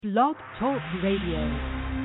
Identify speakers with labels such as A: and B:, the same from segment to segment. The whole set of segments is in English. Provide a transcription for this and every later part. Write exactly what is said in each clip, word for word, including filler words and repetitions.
A: Blog Talk Radio.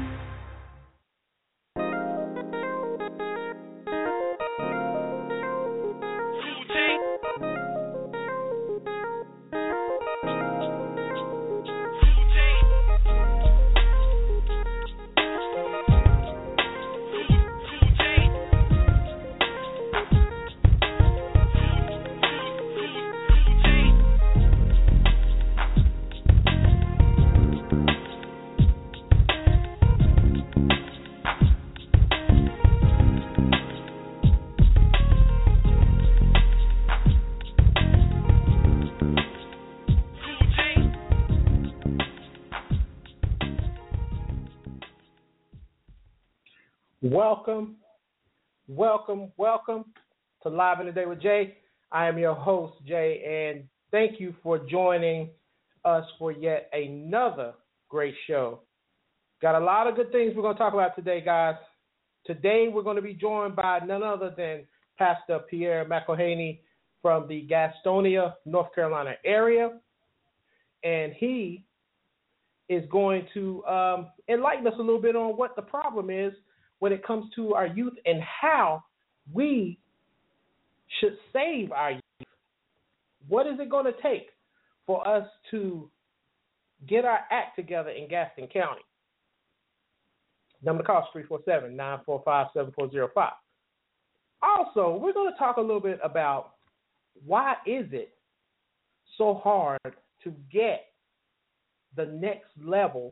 B: Welcome, welcome, welcome to Live in the Day with Jay. I am your host, Jay, and thank you for joining us for yet another great show. Got a lot of good things we're going to talk about today, guys. Today we're going to be joined by none other than Pastor Pierre McElhaney from the Gastonia, North Carolina area, and he is going to um, enlighten us a little bit on what the problem is when it comes to our youth and how we should save our youth. What is it going to take for us to get our act together in Gaston County? Number to call is three four seven, nine four five, seven four zero five. Also, we're going to talk a little bit about why is it so hard to get the next level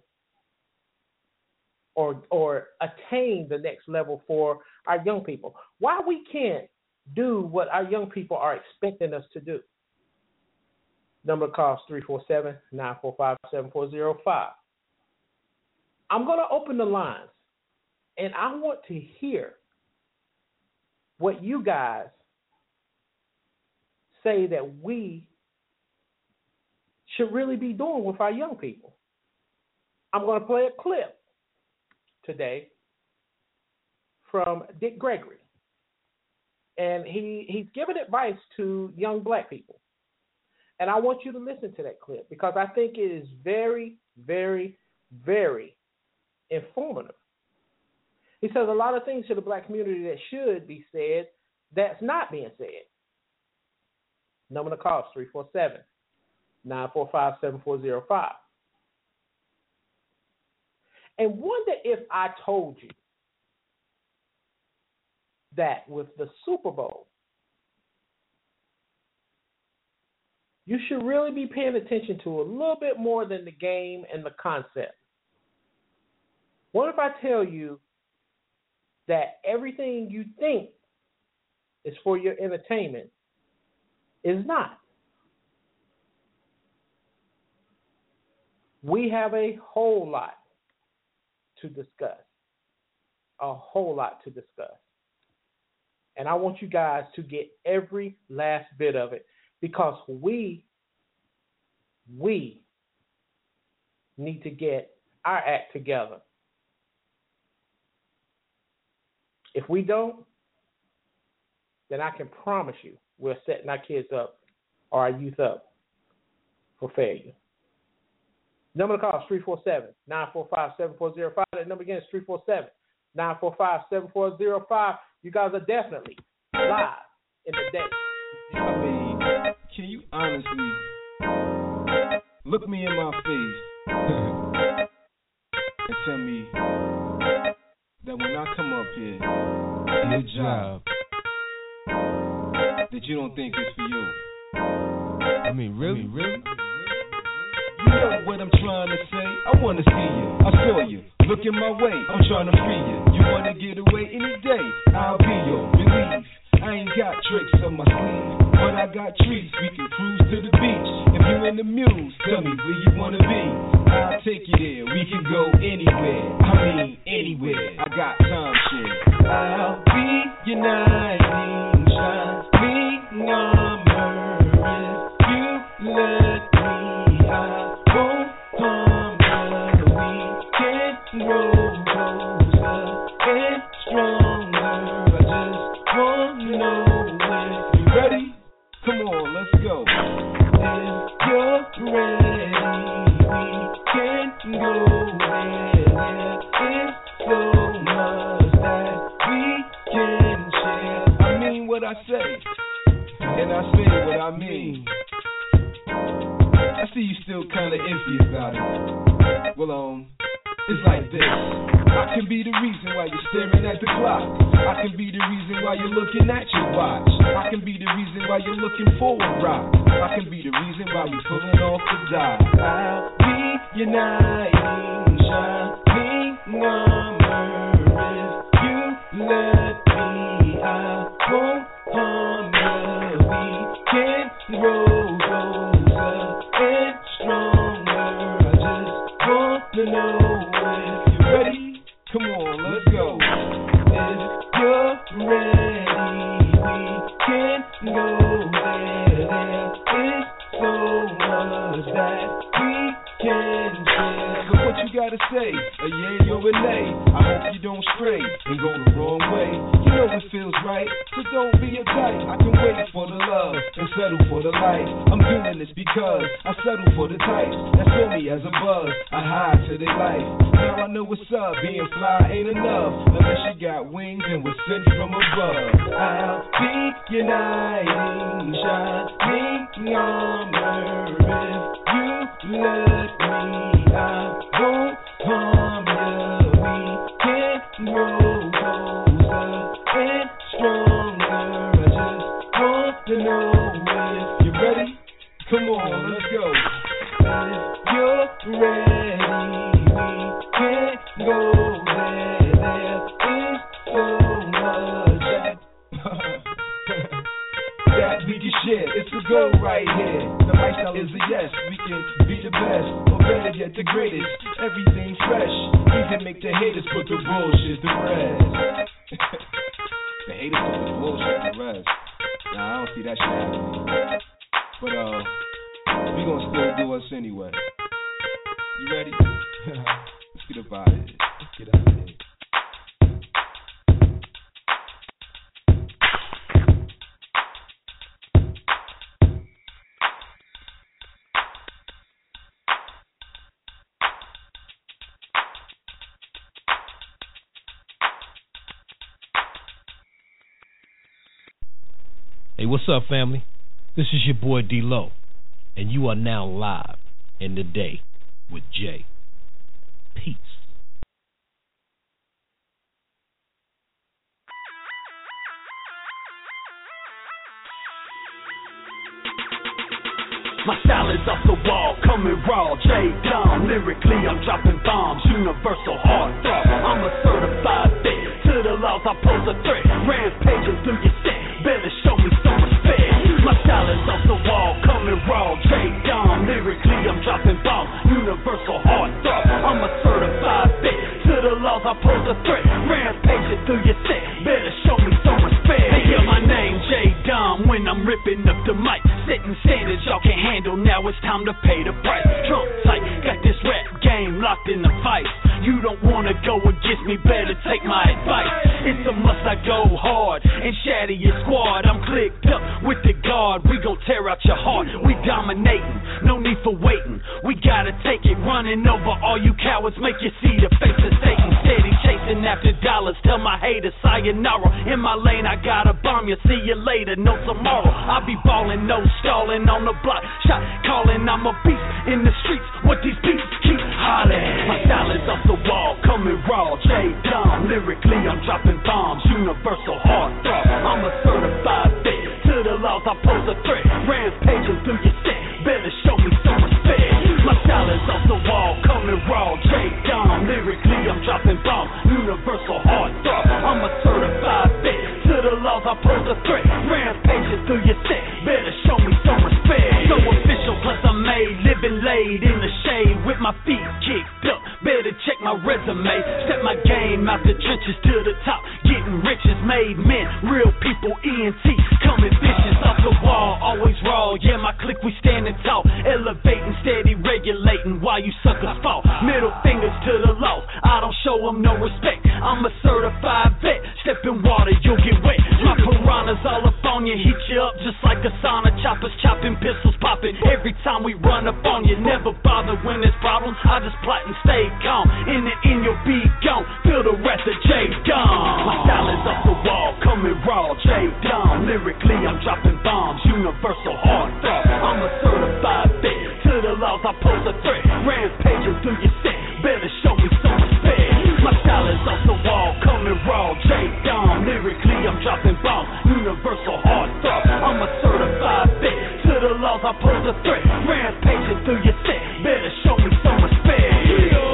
B: or or attain the next level for our young people. Why we can't do what our young people are expecting us to do. Number to call is three four seven, nine four five, seven four zero five. I'm going to open the lines, and I want to hear what you guys say that we should really be doing with our young people. I'm going to play a clip today from Dick Gregory, and he he's giving advice to young black people, and I want you to listen to that clip because I think it is very, very, very informative. He says a lot of things to the black community that should be said that's not being said. Number to call is three four seven, nine four five, seven four zero five. And wonder if I told you that with the Super Bowl, you should really be paying attention to a little bit more than the game and the concept. What if I tell you that everything you think is for your entertainment is not? We have a whole lot to discuss, a whole lot to discuss. And I want you guys to get every last bit of it because we, we need to get our act together. If we don't, then I can promise you we're setting our kids up or our youth up for failure. Number to call is three four seven, nine four five, seven four zero five. That number again is three four seven, nine four five, seven four zero five. You guys are definitely live in the day.
C: I mean, can you honestly look me in my face and tell me that when I come up here in your job, that you don't think it's for you? I mean, really? I mean, really? You know what I'm trying to say? I want to see you. I saw you. Looking my way. I'm trying to free you. You want to get away any day? I'll be your relief. I ain't got tricks on my sleeve, but I got treats. We can cruise to the beach. If you in the muse, tell me where you want to be. I'll take you there. We can go anywhere. I mean, anywhere. I got time shit. I'll be your knight in shine. Lean armor if you let me. I won't harm you. We can grow closer and stronger. I just want to know when you ready. Come on, let's go. If you're ready, we can go there, there is so much that we can share. I mean what I say, and I say what I mean. I see you still kinda iffy about it. Well, um, it's like this. I can be the reason why you're staring at the clock. I can be the reason why you're looking at your watch. I can be the reason why you're looking for a rock. I can be the reason why you're pulling off the dial. I'll be uniting, shining armor. If you let me, I won't harm you. We can grow closer and stronger. I just want to know if you're ready. Come on, let's go. If you're ready, we can go there. There is so much that we can share. So what you gotta say? A yay or a nay? I hope you don't stray and go the wrong way. You know it feels right, so don't be uptight. I can wait for the love and settle for the life. I'm doing this because I settle for the types that feel me as a buzz. I hide to their life. Now I know what's up. Being fly ain't enough unless you got wings and was sent from above. I'll be uniting, shining armor. If you let me, I won't harm you. We can grow closer and stronger. I just want to know if you're ready. Come on, let's go. If you're ready, we can go there. There is so much that, that we can share. It's a go right here. The lifestyle is a yes. We can be the best, or better yet, the greatest. Everything fresh. Even make the haters put the bullshit to rest. The haters put the bullshit to rest. Nah, I don't see that shit happening. But uh, we gonna still do us anyway. You ready? Let's get up out of here. Let's get out of here.
D: Hey, what's up, family? This is your boy D-Lo, and you are now live in the day with Jay. Peace.
E: My style is off the wall, coming raw, J-Dom. Lyrically, I'm dropping bombs, universal heartthrob. I'm a certified fit, to the laws I pose a threat. Rampaging through your set, better show me some respect. My style is off the wall, coming raw, J-Dom. Lyrically, I'm dropping bombs, universal heartthrob. I'm a certified fit, to the laws I pose a threat. Rampaging through your set, better show me some respect. Hey, yeah, my name J-Dom, when I'm ripping up the mic. Setting standards y'all can't handle, now it's time to pay the price. Trump tight, got this rap game locked in the vice. You don't wanna go against me, better take my advice. It's a must I go hard and shatter your squad. I'm clicked up with the guard, we gon' tear out your heart. We dominating, no need for waiting. We gotta take it, running over all you cowards, make you see the face of Satan. Steady chasing after dollars, tell my haters sayonara. In my lane I gotta bomb you, see you later, no tomorrow. I be ballin', no stalling on the block, shot calling, I'm a beast in the streets. What these beats keep hollering. My style is off the wall, coming raw, J-Dom. Lyrically, I'm dropping bombs, universal heartthrob. I'm a certified fit, to the laws I pose a threat. Rampaging through your set, better show me some respect. My style is off the wall, coming raw, J-Dom. Lyrically, I'm dropping bombs, universal heartthrob. I'm a certified fit, to the laws I pose a threat. Rampaging through your set, better show me some respect. So official, plus I'm made, living laid in the shade with my feet kicked up. Better check my resume, step my game out the trenches to the top. Getting riches, made men, real people, E N T, coming vicious off the wall, always raw. Yeah, my clique, we standing tall, elevating, steady regulating while you suckers fall. Middle fingers to the law, I don't show them no respect. I'm a certified vet, step in water, you'll get wet. My piranhas all up on you, heat you up just like a sauna. Choppers chopping, pistols popping. it. Every time we run up on you, never bother when there's problems. I just plot and stay calm. In it, in your beat, gone. Feel the wrath of J. Dom. My style is off the wall, coming raw. J. Dom. Lyrically, I'm dropping bombs. Universal hard thought. I'm a certified vet. To the laws, I pose a threat. Rampaging through your set. Better show me some respect. My style is off the wall, coming raw. J. Dom. Lyrically, I'm dropping bombs. Universal hard thought. I'm a certified vet. To the laws, I pose a threat. Rampaging through your set. Better show me some respect. Yo,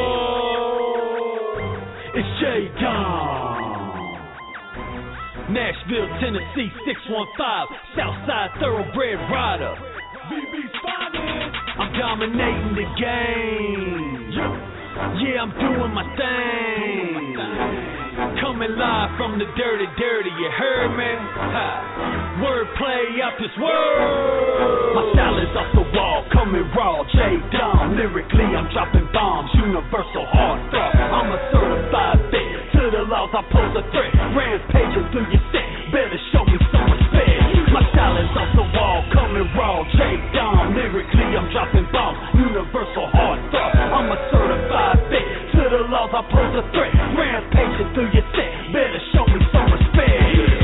E: it's J. Dom. Nashville, Tennessee, six one five. Southside thoroughbred rider. V B's finest. I'm dominating the game. Yeah, I'm doing my thing. Coming live from the dirty, dirty, you heard me? Ha. Wordplay out this world. My style is off the wall, coming raw. J. Dom, lyrically I'm dropping bombs. Universal hard thought. I'm a certified vet. To the laws I pose a threat. Rampaging through your set. Better show me some respect. My style is off the wall, coming raw. J. Dom, lyrically I'm dropping bombs. Universal hard thought. I'm a certified vet. To the laws I pose a threat. Rampaging through your set. Better show me some respect.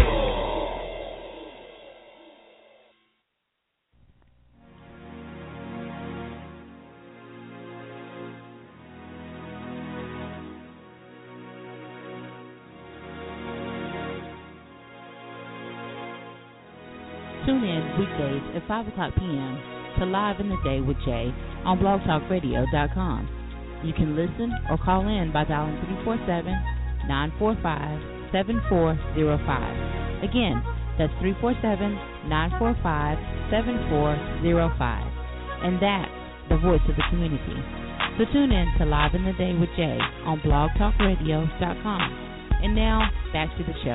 A: Tune in weekdays at five o'clock p.m. to Live in the Day with Jay on blog talk radio dot com. You can listen or call in by dialing three four seven, nine four five, seven four zero five. Again, that's three four seven, nine four five, seven four zero five. And that's the voice of the community. So tune in to Live in the Day with Jay on blog talk radio dot com. And now, back to the show.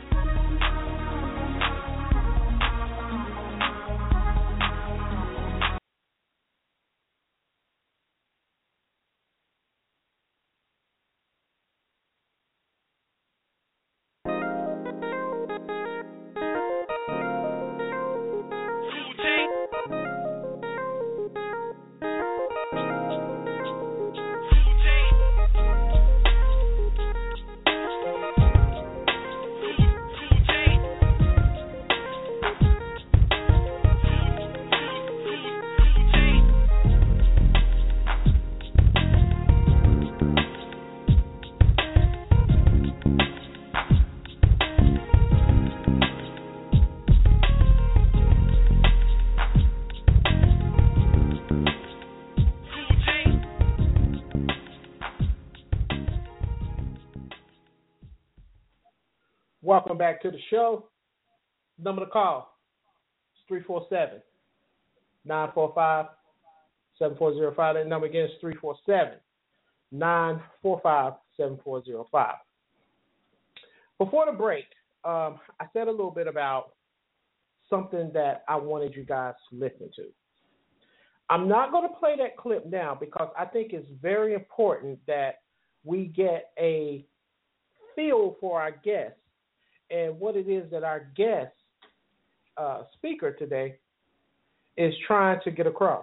B: Welcome back to the show. Number to call is three four seven, nine four five, seven four zero five. That number again is three four seven, nine four five, seven four zero five. Before the break, um, I said a little bit about something that I wanted you guys to listen to. I'm not going to play that clip now because I think it's very important that we get a feel for our guests and what it is that our guest uh, speaker today is trying to get across.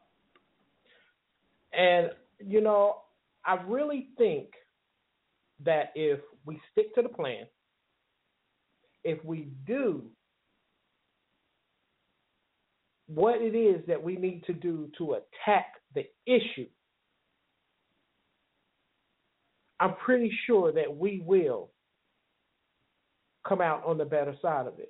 B: And, you know, I really think that if we stick to the plan, if we do what it is that we need to do to attack the issue, I'm pretty sure that we will come out on the better side of this.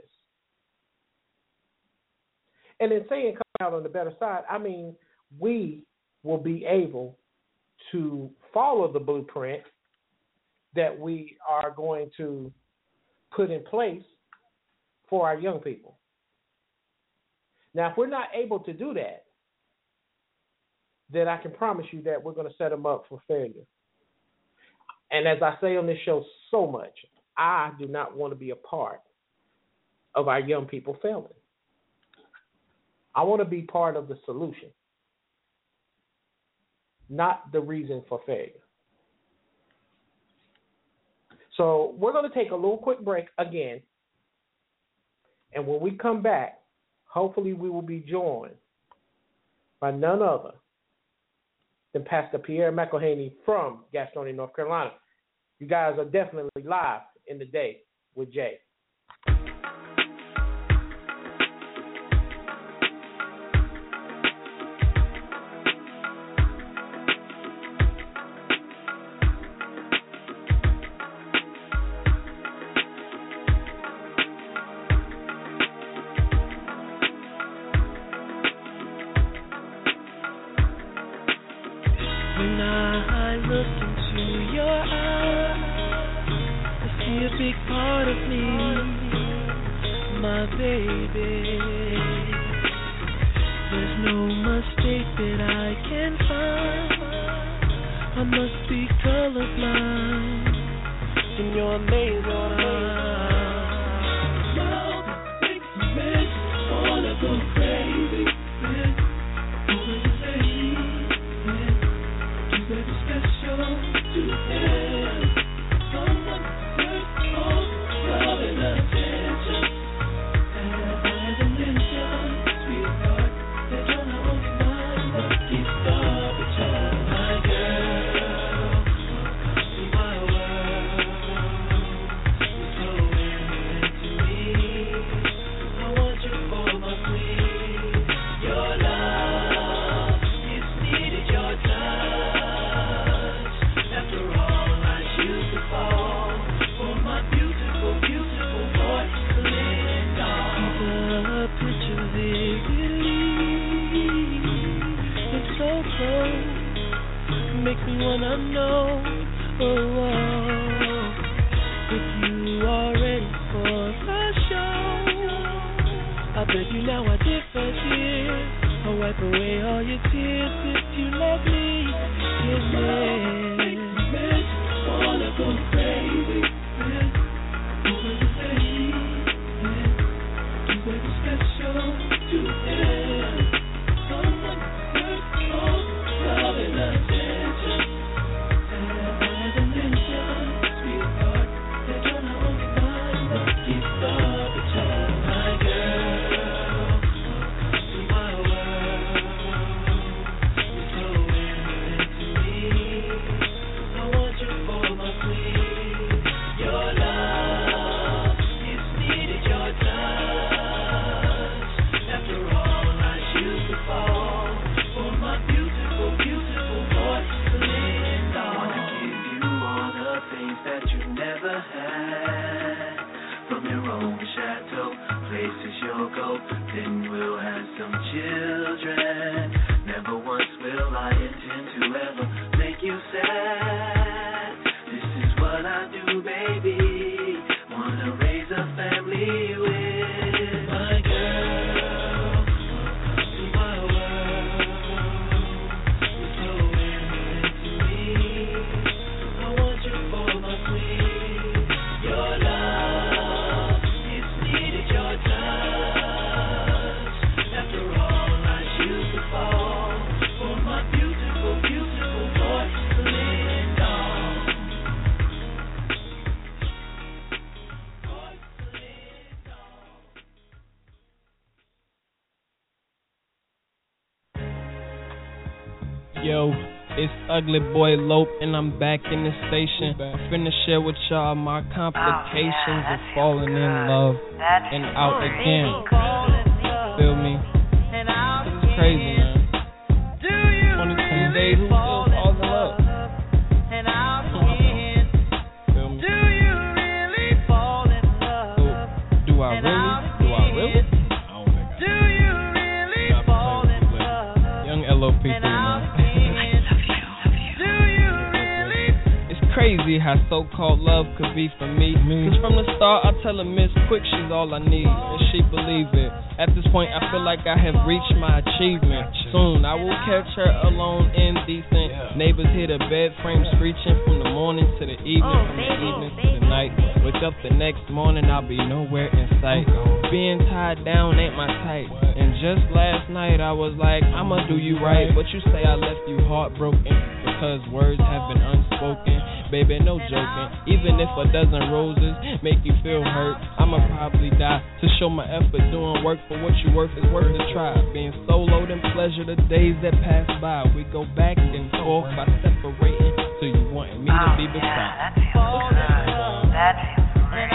B: And in saying come out on the better side, I mean we will be able to follow the blueprint that we are going to put in place for our young people. Now, if we're not able to do that, then I can promise you that we're going to set them up for failure. And as I say on this show so much, I do not want to be a part of our young people failing. I want to be part of the solution, not the reason for failure. So we're going to take a little quick break again. And when we come back, hopefully we will be joined by none other than Pastor Pierre McElhaney from Gastonia, North Carolina. You guys are definitely live in the day with Jay.
F: Yo, it's Ugly Boy Lope, and I'm back in the station. I'm finna share with y'all my complications of falling in love and out again. Feel me? It's crazy, man. twenty-two days, who still falls in love? Feel me? So, do I really? Do I really? I don't think I do. You really fall in love? Young L O P three, man. Crazy how so-called love could be for me. Cause from the start I tell her Miss Quick she's all I need, and she believe it. At this point I feel like I have reached my achievement. Soon I will catch her alone indecent. Neighbors hear the bed frame screeching from the morning to the evening, from the evening to the night. Wake up the next morning, I'll be nowhere in sight. Being tied down ain't my type. And just last night I was like, I'ma do you right, but you say I left you heartbroken. cause words have been unspoken. Baby, no joking. Even if a dozen roses make you feel hurt, I'ma probably die to show my effort. Doing work for what you worth is worth a try. Being soloed in pleasure the days that pass by. We go back and forth by separating. So you wanted me to be beside.
G: Yeah, that feels good. That feels great.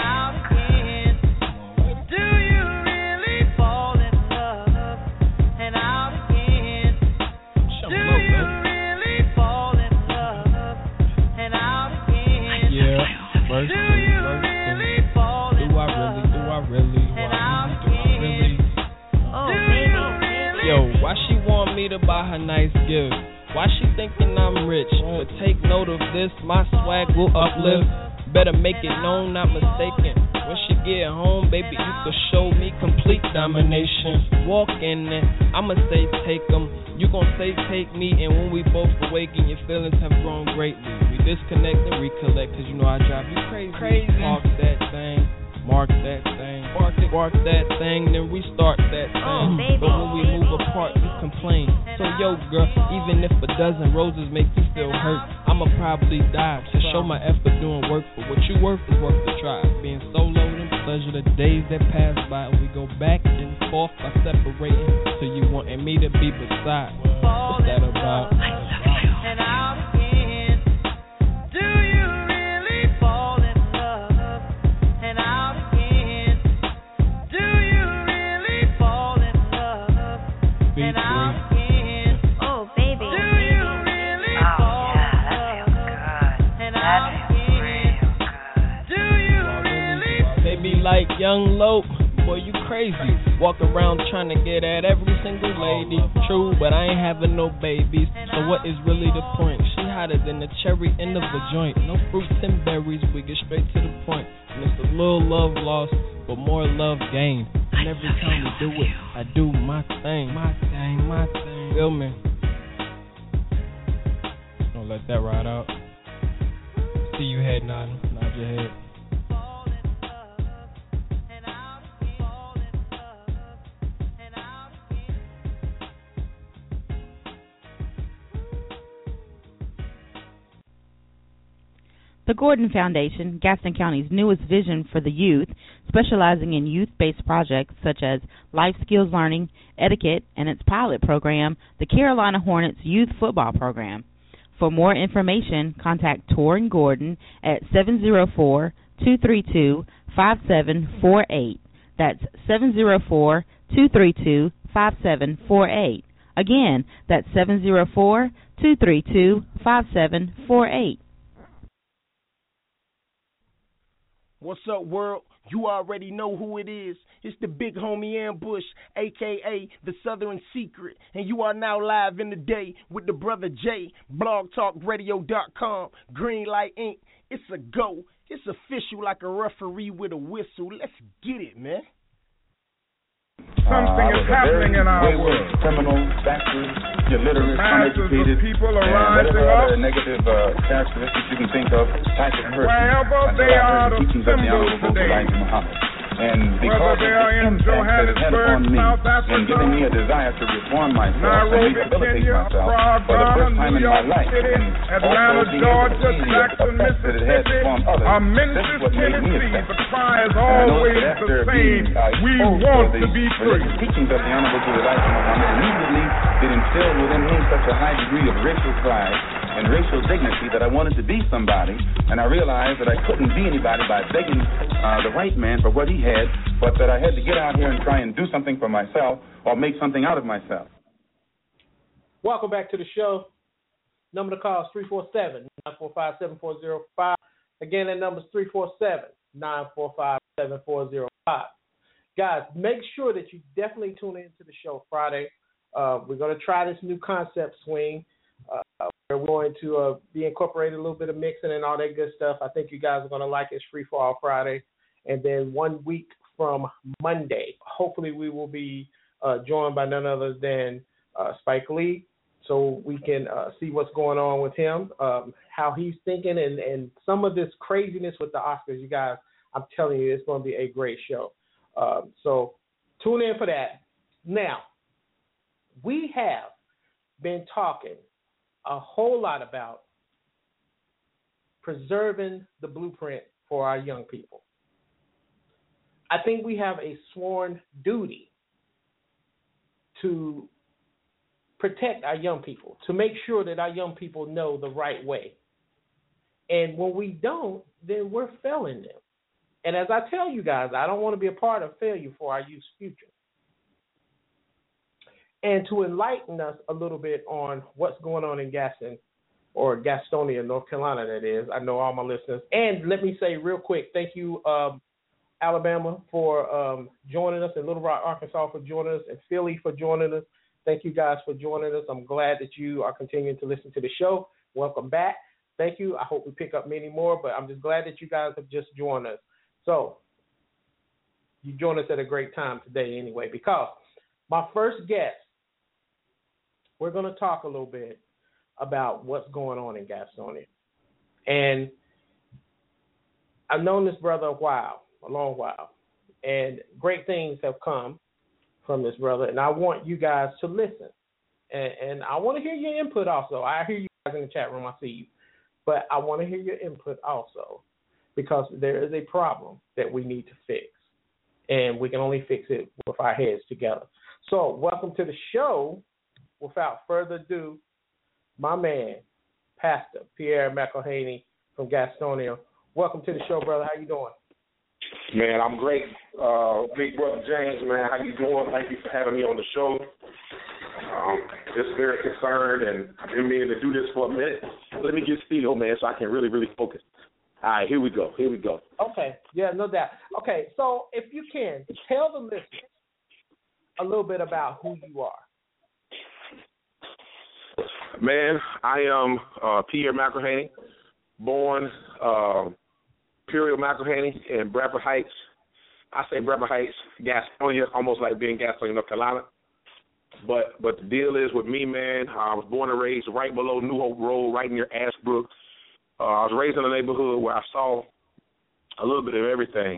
H: Do you really fall in love? And out again. Do you really fall in love? And out again.
F: Yeah, first
H: Do
F: thing,
H: you
F: first thing.
H: really fall in
F: Do I really, do I really, do
H: And
F: I
H: out
F: really, do I really?
G: Oh,
H: Do
G: baby.
H: you really?
F: Yo, why she want me to buy her nice gift? Why she thinking I'm rich? But take note of this, my swag will uplift. Better make it known, not mistaken. When she get home, baby, you could show me complete domination. Walk in there, I'ma say take 'em. You gon' say take me, and when we both awaken, your feelings have grown greatly. We disconnect and recollect, cause you know I drive you crazy. Crazy. Park that thing, mark that thing, mark it, mark that thing, then restart that thing.
G: Oh, baby,
F: but when we
G: baby.
F: move apart, you complain. So yo, girl, even if a dozen roses make you feel hurt, I'ma probably die to show my effort doing work for what you worth is worth the try. Being soloed in pleasure the days that pass by, we go back and forth by separating. So you wanted me to be beside. What's that about?
H: And out again. Do you really fall in love? And out again. Do you really fall in love?
F: Beat
H: And
F: three.
H: out again.
G: Oh, baby.
H: Do you really
G: Oh,
H: fall
G: yeah,
H: in
G: that
H: love?
G: feels good.
H: And
G: That
H: out
G: feels
H: again.
G: real good.
H: Do you really?
F: They be like, young Lope, boy, you crazy. Walk around trying to get at every single lady. True, but I ain't having no babies. So what is really the point? She hotter than the cherry end of a joint. No fruits and berries, we get straight to the point. And it's a little love lost, but more love gained. And every time we do it, I do my thing. My thing, my thing. Feel me? Don't let that ride out. See you head nodding. Nod your head.
H: Fall in love. And out again. Fall in love. And out again.
A: The Gordon Foundation, Gaston County's newest vision for the youth, specializing in youth-based projects such as life skills learning, etiquette, and its pilot program, the Carolina Hornets Youth Football Program. For more information, contact Torrin Gordon at seven zero four, two three two, five seven four eight. That's seven zero four, two three two, five seven four eight. Again, that's seven zero four, two three two, five seven four eight.
I: What's up, world? You already know who it is. It's the big homie Ambush, a k a. The Southern Secret. And you are now live in the day with the brother Jay, blog talk radio dot com, Greenlight Incorporated. It's a go. It's official like a referee with a whistle. Let's get it, man.
J: Something
K: uh,
J: is happening in our world.
K: Criminal, backward, illiterate,
J: Masses
K: uneducated,
J: of people are
K: and
J: rising
K: whatever
J: up.
K: other negative uh, characteristics you can think of, type of person.
J: Wherever
K: until
J: they
K: I heard
J: are
K: the
J: the
K: teachings of the
J: symbols
K: Honorable
J: today.
K: Elijah Muhammad. And because
J: Whether
K: of
J: they
K: the
J: are in
K: impact that it had
J: Johannesburg,
K: upon me,
J: South
K: and giving me a
J: Africa,
K: desire to reform myself
J: Nairobi,
K: and rehabilitate
J: Kenya,
K: myself
J: Prague,
K: for the first
J: Ghana,
K: time
J: New
K: in my
J: York
K: life,
J: City,
K: and
J: Atlanta,
K: also being able to
J: Georgia,
K: see the
J: Jackson,
K: effect that it had
J: Mississippi,
K: upon others,
J: or
K: this
J: Memphis,
K: is what made me
J: Tennessee,
K: effective.
J: the cry is
K: And I know
J: always
K: that
J: the
K: after
J: same.
K: being uh,
J: We
K: exposed
J: want
K: to
J: to
K: the
J: be free.
K: religious teachings of the Honorable Elijah Muhammad, immediately it instilled within me such a high degree of racial pride and racial dignity that I wanted to be somebody, and I realized that I couldn't be anybody by begging uh, the white man for what he had, but that I had to get out here and try and do something for myself or make something out of myself.
B: Welcome back to the show. Number to call is three four seven, nine four five, seven four zero five. Again, that number is three four seven, nine four five, seven four zero five. Guys, make sure that you definitely tune in to the show Friday. Uh, we're going to try this new concept swing. Uh, we're going to uh, be incorporating a little bit of mixing and all that good stuff. I think you guys are going to like it. It's Free for All Friday. And then one week from Monday, hopefully we will be uh, joined by none other than uh, Spike Lee, so we can uh, see what's going on with him, um, how he's thinking, and, and some of this craziness with the Oscars. You guys, I'm telling you, it's going to be a great show. Um, so tune in for that. Now, we have been talking a whole lot about preserving the blueprint for our young people. I think we have a sworn duty to protect our young people, to make sure that our young people know the right way. And when we don't, then we're failing them. And as I tell you guys, I don't want to be a part of failure for our youth's future. And to enlighten us a little bit on what's going on in Gaston, or Gastonia, North Carolina, that is. I know all my listeners. And let me say real quick, thank you, um, Alabama, for um, joining us, and Little Rock, Arkansas, for joining us, and Philly for joining us. Thank you guys for joining us. I'm glad that you are continuing to listen to the show. Welcome back. Thank you. I hope we pick up many more, but I'm just glad that you guys have just joined us. So you joined us at a great time today anyway, because my first guest, we're going to talk a little bit about what's going on in Gastonia. And I've known this brother a while, a long while, and great things have come from this brother, and I want you guys to listen. And, and I want to hear your input also. I hear you guys in the chat room, I see you. But I want to hear your input also, because there is a problem that we need to fix, and we can only fix it with our heads together. So welcome to the show. Without further ado, my man, Pastor Pierre McElhaney from Gastonia. Welcome to the show, brother. How you doing?
J: Man, I'm great. Uh, big brother James, man, how you doing? Thank you for having me on the show. Um, just very concerned, and I've been meaning to do this for a minute. Let me get still, man, so I can really, really focus. All right, here we go. Here we go.
B: Okay. Yeah, no doubt. Okay, so if you can, tell the listeners a little bit about who you are.
J: Man, I am uh, Pierre McElhaney, born uh, Imperial McElhaney in Bradford Heights. I say Bradford Heights, Gastonia, almost like being Gastonia, North Carolina. But but the deal is with me, man, I was born and raised right below New Hope Road, right near Ashbrook. Uh, I was raised in a neighborhood where I saw a little bit of everything.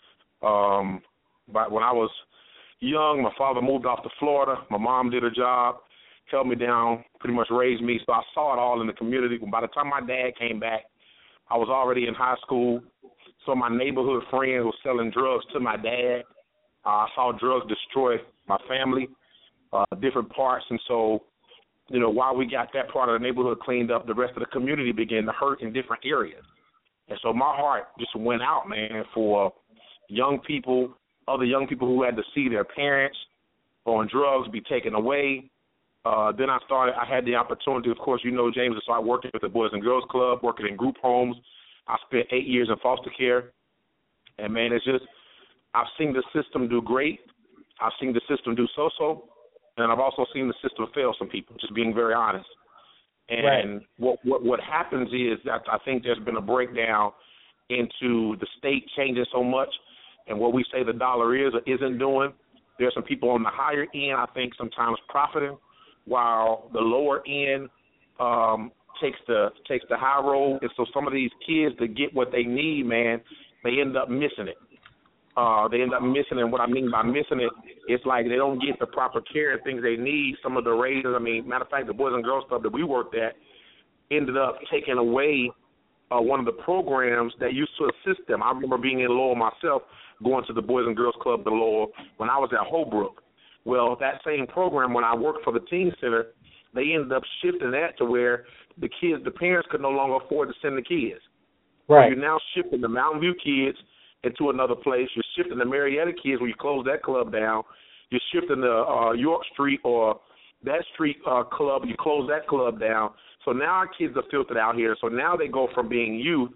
J: Um, but when I was young, my father moved off to Florida. My mom did her job, held me down, pretty much raised me. So I saw it all in the community. By the time my dad came back, I was already in high school. So my neighborhood friends were selling drugs to my dad. Uh, I saw drugs destroy my family, uh, different parts. And so, you know, while we got that part of the neighborhood cleaned up, the rest of the community began to hurt in different areas. And so my heart just went out, man, for young people, other young people who had to see their parents on drugs be taken away. Uh, then I started, I had the opportunity, of course, you know, James, to start working with the Boys and Girls Club, working in group homes. I spent eight years in foster care. And, man, it's just, I've seen the system do great. I've seen the system do so-so. And I've also seen the system fail some people, just being very honest. And right. what, what what happens is that I think there's been a breakdown into the state changing so much, and what we say the dollar is or isn't doing. There's some people on the higher end, I think, sometimes profiting, while the lower end um, takes the takes the high road. And so some of these kids that get what they need, man, they end up missing it. Uh, they end up missing it. And what I mean by missing it, it's like they don't get the proper care and things they need. Some of the raises, I mean, matter of fact, the Boys and Girls Club that we worked at ended up taking away uh, one of the programs that used to assist them. I remember being in Lowell myself, going to the Boys and Girls Club in Lowell when I was at Holbrook. Well, that same program, when I worked for the Teen Center, they ended up shifting that to where the kids, the parents could no longer afford to send the kids.
B: Right.
J: So you're now shifting the Mountain View kids into another place. You're shifting the Marietta kids when you close that club down. You're shifting the uh, York Street or that street uh, club, you close that club down. So now our kids are filtered out here. So now they go from being youth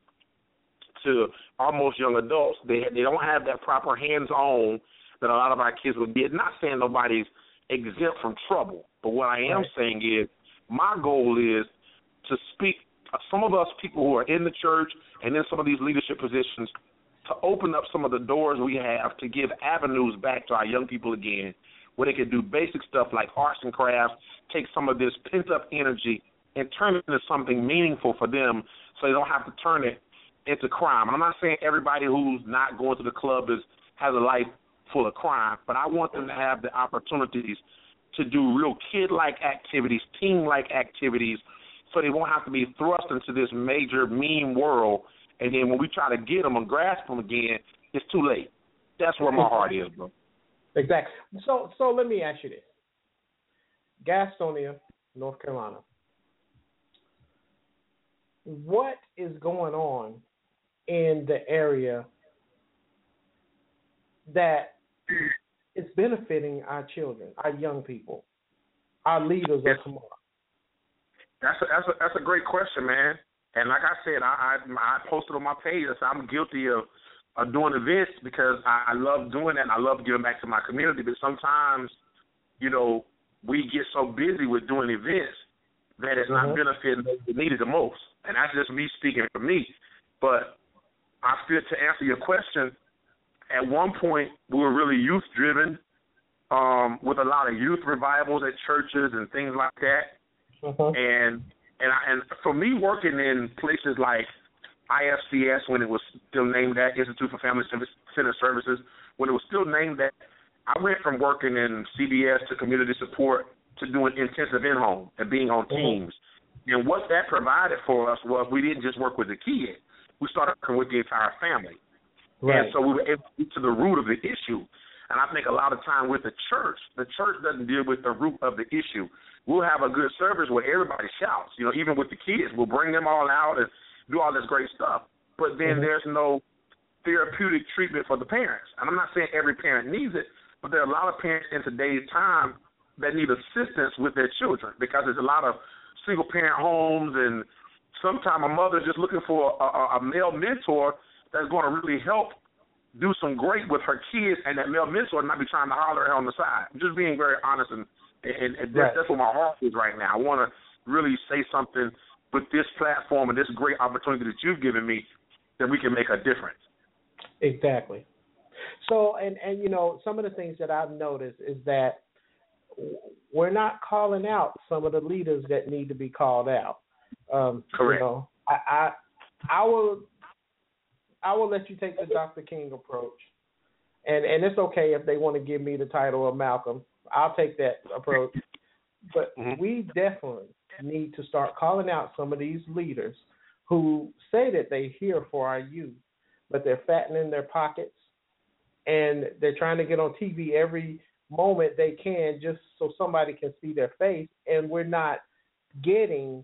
J: to almost young adults. They they don't have that proper hands-on that a lot of our kids would get. Not saying nobody's exempt from trouble, but what I am right. saying is my goal is to speak some of us people who are in the church and in some of these leadership positions to open up some of the doors we have to give avenues back to our young people again, where they can do basic stuff like arts and crafts, take some of this pent-up energy and turn it into something meaningful for them so they don't have to turn it into crime. And I'm not saying everybody who's not going to the club is has a life full of crime, but I want them to have the opportunities to do real kid-like activities, teen-like activities, so they won't have to be thrust into this major mean world. And then when we try to get them and grasp them again, it's too late. That's where my heart is, bro.
B: Exactly. So, so let me ask you this: Gastonia, North Carolina. What is going on in the area that is benefiting our children, our young people, our leaders of tomorrow?
J: That's a, that's a, that's a great question, man. And like I said, I, I, I posted on my page. I said I'm guilty of, of doing events because I, I love doing that and I love giving back to my community. But sometimes, you know, we get so busy with doing events that it's not mm-hmm. benefiting those that need it the most. And that's just me speaking for me. But I feel, to answer your question, at one point we were really youth-driven um, with a lot of youth revivals at churches and things like that. Mm-hmm. And and I, and for me, working in places like I F C S, when it was still named that, Institute for Family Center Services, when it was still named that, I went from working in C B S to community support to doing intensive in-home and being on teams. And what that provided for us was we didn't just work with the kid. We started working with the entire family. Right. And so we were able to get to the root of the issue. And I think a lot of time with the church, the church doesn't deal with the root of the issue. We'll have a good service where everybody shouts. You know, even with the kids, we'll bring them all out and do all this great stuff. But then mm-hmm. there's no therapeutic treatment for the parents. And I'm not saying every parent needs it, but there are a lot of parents in today's time that need assistance with their children because there's a lot of single-parent homes, and sometimes a mother just looking for a, a male mentor that's going to really help do some great with her kids, and that male mentor not be trying to holler at her on the side. I'm just being very honest, and, and, and right. that's, that's what my heart is right now. I want to really say something with this platform and this great opportunity that you've given me that we can make a difference.
B: Exactly. So, and, and you know, some of the things that I've noticed is that we're not calling out some of the leaders that need to be called out. Um,
J: Correct.
B: You know, I, I, I will, I will let you take the Doctor King approach, and and it's okay if they want to give me the title of Malcolm. I'll take that approach. But mm-hmm. we definitely need to start calling out some of these leaders who say that they're here for our youth, but they're fattening their pockets, and they're trying to get on T V every moment they can just so somebody can see their face, and we're not getting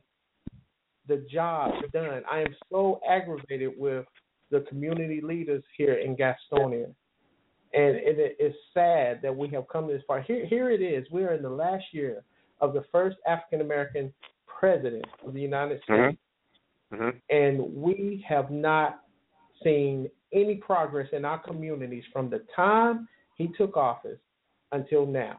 B: the job done. I am so aggravated with the community leaders here in Gastonia, and it is sad that we have come this far. Here, here it is. We're in the last year of the first African-American president of the United States, mm-hmm. Mm-hmm. and we have not seen any progress in our communities from the time he took office until now.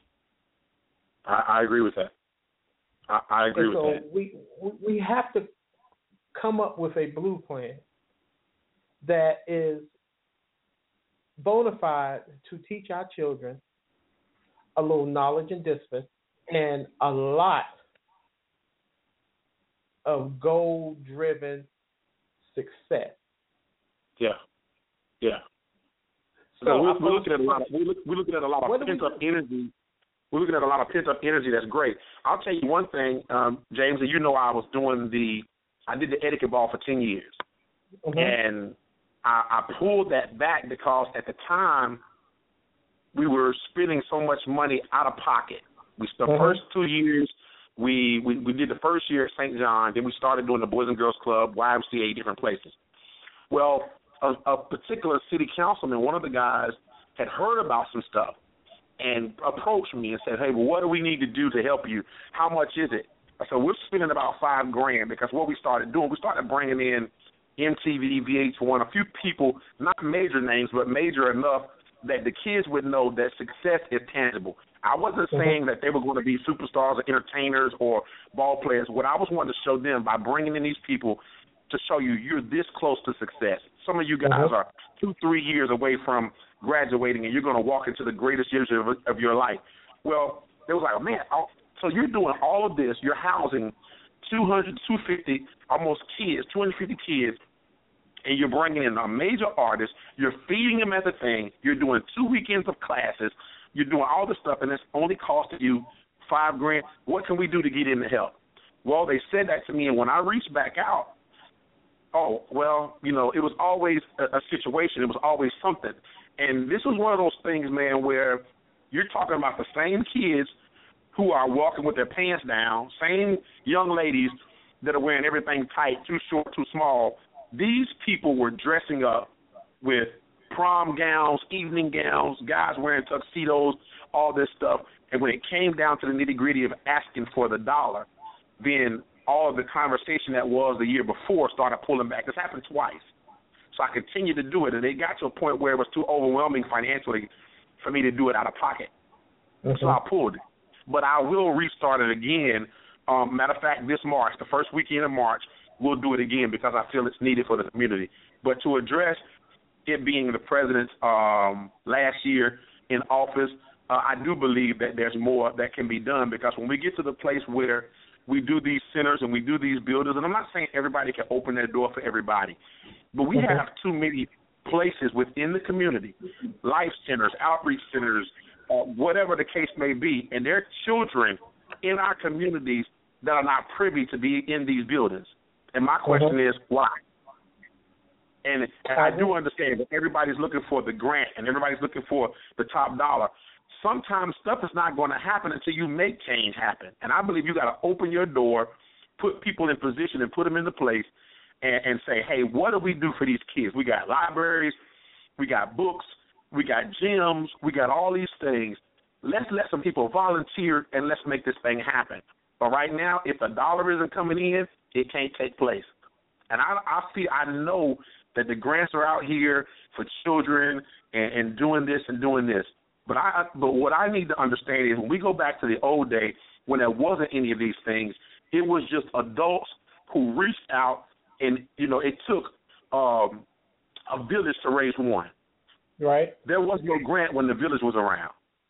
J: I, I agree with that. I, I agree
B: and
J: with
B: so
J: that.
B: we we have to come up with a blue plan that is bona fide to teach our children a little knowledge and discipline and a lot of goal-driven success.
J: Yeah, yeah. So, so we're, we're looking at a lot. Of, we're, look, we're looking at a lot of pent up energy. We're looking at a lot of pent up energy. That's great. I'll tell you one thing, um, James. And you know, I was doing the. I did the etiquette ball for ten years, mm-hmm. and I, I pulled that back because at the time we were spending so much money out of pocket. We the mm-hmm. first two years we, we we did the first year at Saint John. Then we started doing the Boys and Girls Club, Y M C A, different places. Well. A, a particular city councilman, one of the guys, had heard about some stuff and approached me and said, hey, well, what do we need to do to help you? How much is it? I said, we're spending about five grand because what we started doing, we started bringing in M T V, V H one, a few people, not major names, but major enough that the kids would know that success is tangible. I wasn't mm-hmm. saying that they were going to be superstars or entertainers or ball players. What I was wanting to show them by bringing in these people to show you you're this close to success. Some of you guys mm-hmm. are two, three years away from graduating, and you're going to walk into the greatest years of, of your life. Well, they was like, oh, man, oh, so you're doing all of this. You're housing two hundred, two hundred fifty, almost kids, two hundred fifty kids, and you're bringing in a major artist. You're feeding them as a thing. You're doing two weekends of classes. You're doing all this stuff, and it's only costing you five grand. What can we do to get in to help? Well, they said that to me, and when I reached back out, oh, well, you know, it was always a, a situation. It was always something. And this was one of those things, man, where you're talking about the same kids who are walking with their pants down, same young ladies that are wearing everything tight, too short, too small. These people were dressing up with prom gowns, evening gowns, guys wearing tuxedos, all this stuff. And when it came down to the nitty-gritty of asking for the dollar, then all of the conversation that was the year before started pulling back. This happened twice. So I continued to do it, and it got to a point where it was too overwhelming financially for me to do it out of pocket. Mm-hmm. So I pulled it. But I will restart it again. Um, matter of fact, this March, the first weekend of March, we'll do it again because I feel it's needed for the community. But to address it being the president's um, last year in office, uh, I do believe that there's more that can be done, because when we get to the place where we do these centers and we do these buildings, and I'm not saying everybody can open their door for everybody, but we
B: mm-hmm.
J: have too many places within the community, life centers, outreach centers, uh, whatever the case may be, and there are children in our communities that are not privy to be in these buildings. And my question mm-hmm. is, why? And, and I do understand that everybody's looking for the grant and everybody's looking for the top dollar. Sometimes stuff is not going to happen until you make change happen. And I believe you got to open your door, put people in position and put them into place and, and say, hey, what do we do for these kids? We got libraries, we got books, we got gyms, we got all these things. Let's let some people volunteer and let's make this thing happen. But right now, if the dollar isn't coming in, it can't take place. And I, I feel, I know that the grants are out here for children and, and doing this and doing this. But I, but what I need to understand is when we go back to the old day when there wasn't any of these things, it was just adults who reached out and, you know, it took um, a village to raise one.
B: Right.
J: There was no grant when the village was around.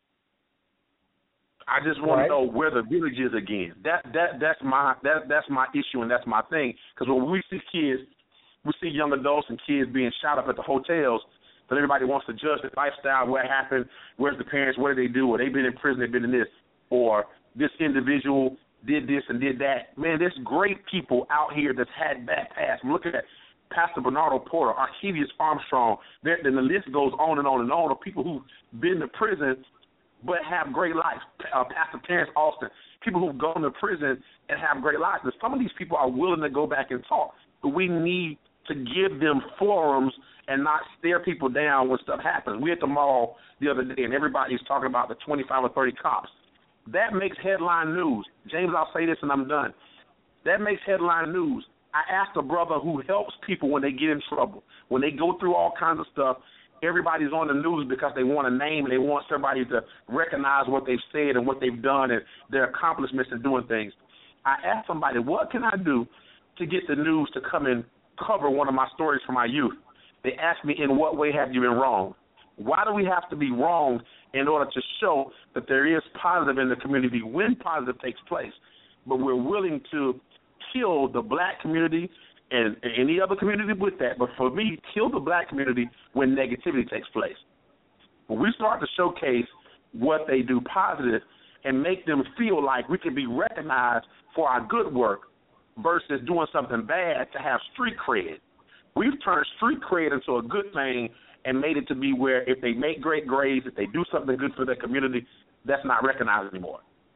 J: I just want right. to know where the village is again. That that that's my that that's my issue and that's my thing. Because when we see kids, we see young adults and kids being shot up at the hotels. But everybody wants to judge the lifestyle, what happened, where's the parents, what did they do, or they've been in prison, they've been in this, or this individual did this and did that. Man, there's great people out here that's had bad past. Look at Pastor Bernardo Porter, Archivius Armstrong. There, then the list goes on and on and on of people who've been to prison but have great lives. Uh, Pastor Terrence Austin, people who've gone to prison and have great lives. But some of these people are willing to go back and talk, but we need to give them forums and not stare people down when stuff happens. We at the mall the other day, and everybody's talking about the twenty-five or thirty cops. That makes headline news. James, I'll say this and I'm done. That makes headline news. I asked a brother who helps people when they get in trouble, when they go through all kinds of stuff. Everybody's on the news because they want a name and they want somebody to recognize what they've said and what they've done and their accomplishments in doing things. I asked somebody, what can I do to get the news to come and cover one of my stories from my youth? They asked me, in what way have you been wrong? Why do we have to be wrong in order to show that there is positive in the community when positive takes place? But we're willing to kill the black community and any other community with that. But for me, kill the black community when negativity takes place. When we start to showcase what they do positive and make them feel like we can be recognized for our good work versus doing something bad to have street cred. We've turned street cred into a good thing and made it to be where if they make great grades, if they do something good for their community, that's not recognized anymore.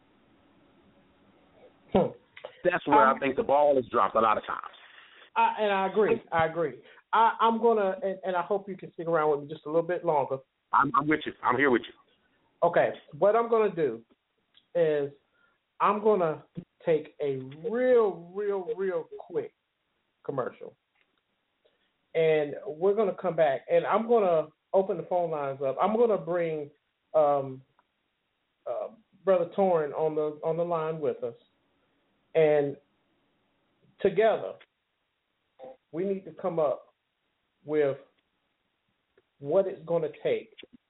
B: Hmm.
J: That's where
B: um,
J: I think the ball is dropped a lot of times.
B: I, and I agree. I agree. I, I'm going to, and, and I hope you can stick around with me just a little bit longer.
J: I'm, I'm with you. I'm here with you.
B: Okay. What I'm going to do is I'm going to take a real, real, real quick commercial. And we're going to come back, and I'm going to open the phone lines up. I'm going to bring um, uh, Brother Torrin on the on the line with us, and together we need to come up with what it's going to take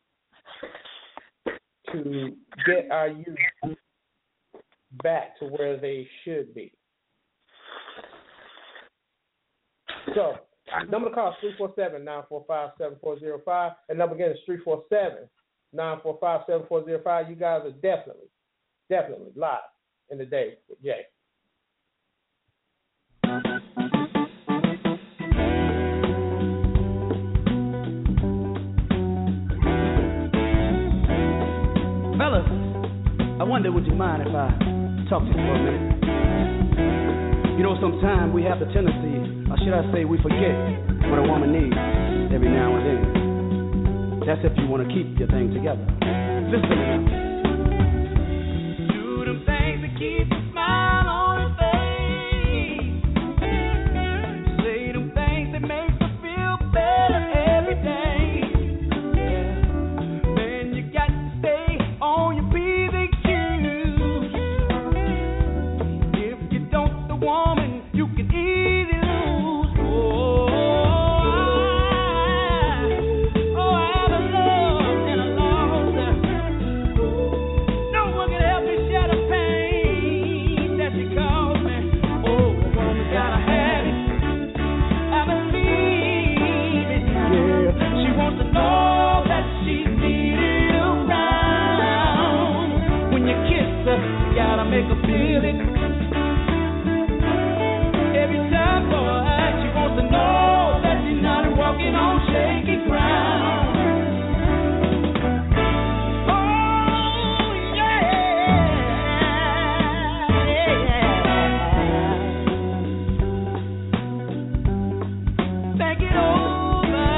B: to get our youth back to where they should be. So, number to call is three four seven, nine four five, seven four zero five. And number again is three four seven, nine four five, seven four zero five. You guys are definitely, definitely live in the day with Jay.
L: wonder, would you mind if I talk to you for a minute? You know, sometimes we have the tendency, or should I say we forget what a woman needs every now and then. That's if you want to keep your thing together. Listen to me.
H: Do them things that keep a smile on her face. Say them things that make her feel better every day. Yeah. Man, you got to stay on your P's and Q's. If you don't, the woman you can easily lose. Oh, I, oh, I have a love and a loss. No one can help me share the pain that she caused me. Oh, a woman's gotta have it. I've been feeling it. Yeah, she wants to know that she's needed around. When you kiss her, you gotta make her feel it. Every time for her, she wants to know that she's not walking on shaky ground. Oh, yeah, yeah. Think it over.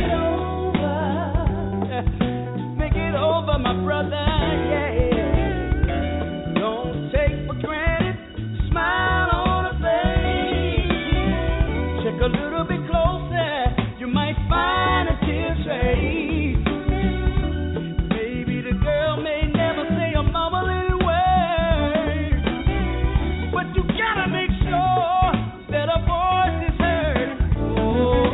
H: Make it over, my brother, yeah. Don't take for granted the smile on her face. Check a little bit closer, you might find a tear trace. Maybe the girl may never say a mumbling word, but you gotta make sure that her voice is heard. Oh,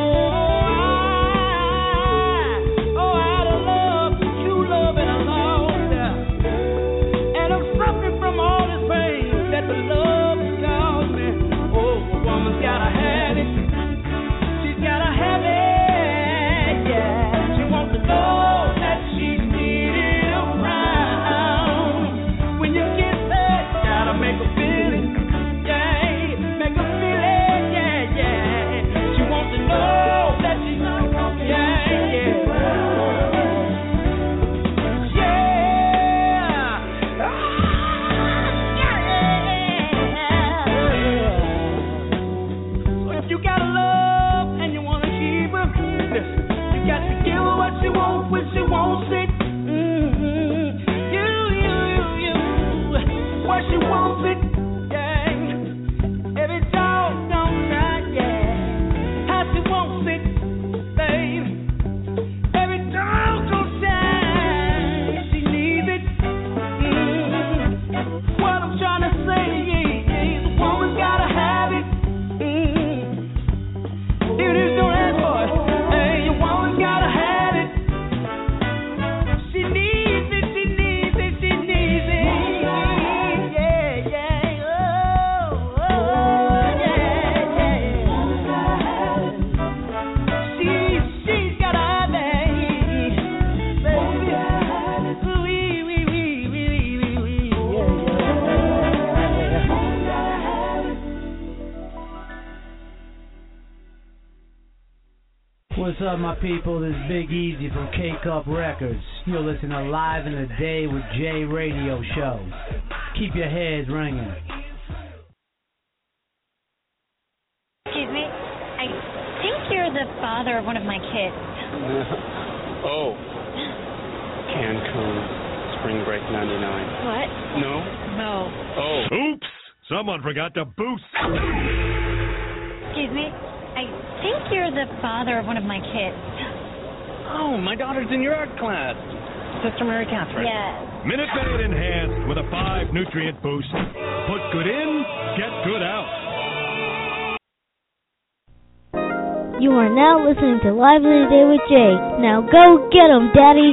H: I, oh, out of love, you love and I lost her. And I'm suffering from all this pain that the love has caused me. Oh, a woman's gotta have it. She's gotta have it, yeah. She wants to know that she's needed around. When you kiss her, you gotta make her feel it, yeah. Make her feel it, yeah, yeah. She wants to know that she's not walking, yeah, yeah. Yeah. Ah, yeah. So if you got a love and you wanna keep her, listen, you got to give her what she wants when she wants it. Mm-hmm. You, you, you, you, what she wants it, yeah. Every dog don't cry, yeah. How she wants it, babe. Every dog don't shine, she needs it. Mm-hmm. What I'm trying to say is, the woman's gotta have it. Mm-hmm. Even if you don't ask for it, hey, your woman's gotta have it. She needs it, she needs it, she needs it. Yeah, yeah, oh, oh, yeah, yeah. She, she's gotta have it, baby. Wee, wee, wee, wee, wee, wee, yeah,
M: What's up, my people? This is Big Easy from K-Cup Records. You're listening to Live in the Day with Jay Radio Show. Keep your heads ringing.
N: Excuse me, I think you're the father of one of my kids.
O: Oh. Cancun, Spring Break ninety-nine.
N: What?
O: No?
N: No.
O: Oh.
P: Oops! Someone forgot to boost.
N: Excuse me, I think you're the father of one of my kids.
O: Oh, my daughter's in your art class. Sister Mary Catherine.
N: Yes.
P: Minute Maid Enhanced with a five nutrient boost. Put good in, get good out.
Q: You are now listening to Live in the Day with Jay. Now go get 'em, Daddy.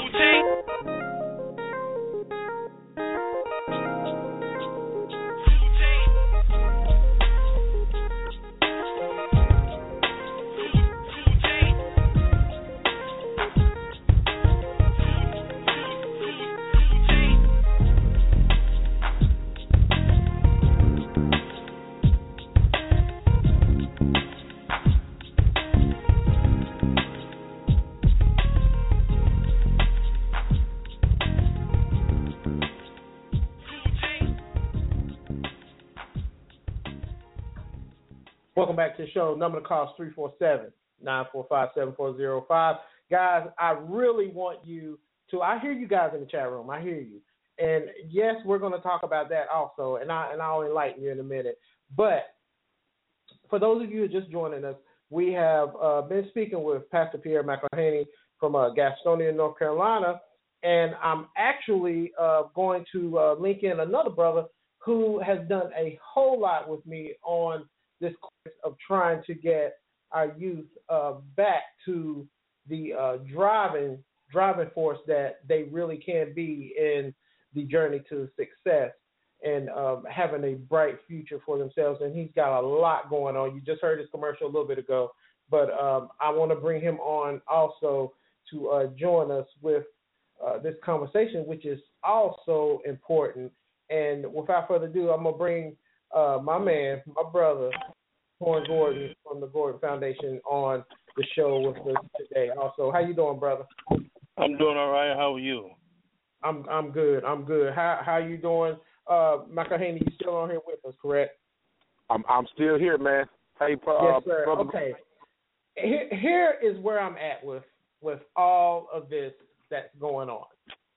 B: Welcome back to the show. Number to call is three four seven, nine four five, seven four zero five. Guys, I really want you to, I hear you guys in the chat room. I hear you. And, yes, we're going to talk about that also, and, I, and I'll enlighten you in a minute. But for those of you who are just joining us, we have uh, been speaking with Pastor Pierre McElhaney from uh, Gastonia, North Carolina, and I'm actually uh, going to uh, link in another brother who has done a whole lot with me on this course of trying to get our youth uh, back to the uh, driving driving force that they really can be in the journey to success and um, having a bright future for themselves. And he's got a lot going on. You just heard his commercial a little bit ago, but um, I want to bring him on also to uh, join us with uh, this conversation, which is also important. And without further ado, I'm going to bring uh, my man, my brother, Torrin Gordon from the Gordon Foundation on the show with us today. Also, how you doing, brother?
R: I'm doing all right. How are you?
B: I'm I'm good. I'm good. How how you doing? Uh, McElhaney, you still on here with us, correct?
J: I'm I'm still here, man. Hey, uh,
B: yes, sir.
J: brother.
B: Okay. Here, here is where I'm at with with all of this that's going on.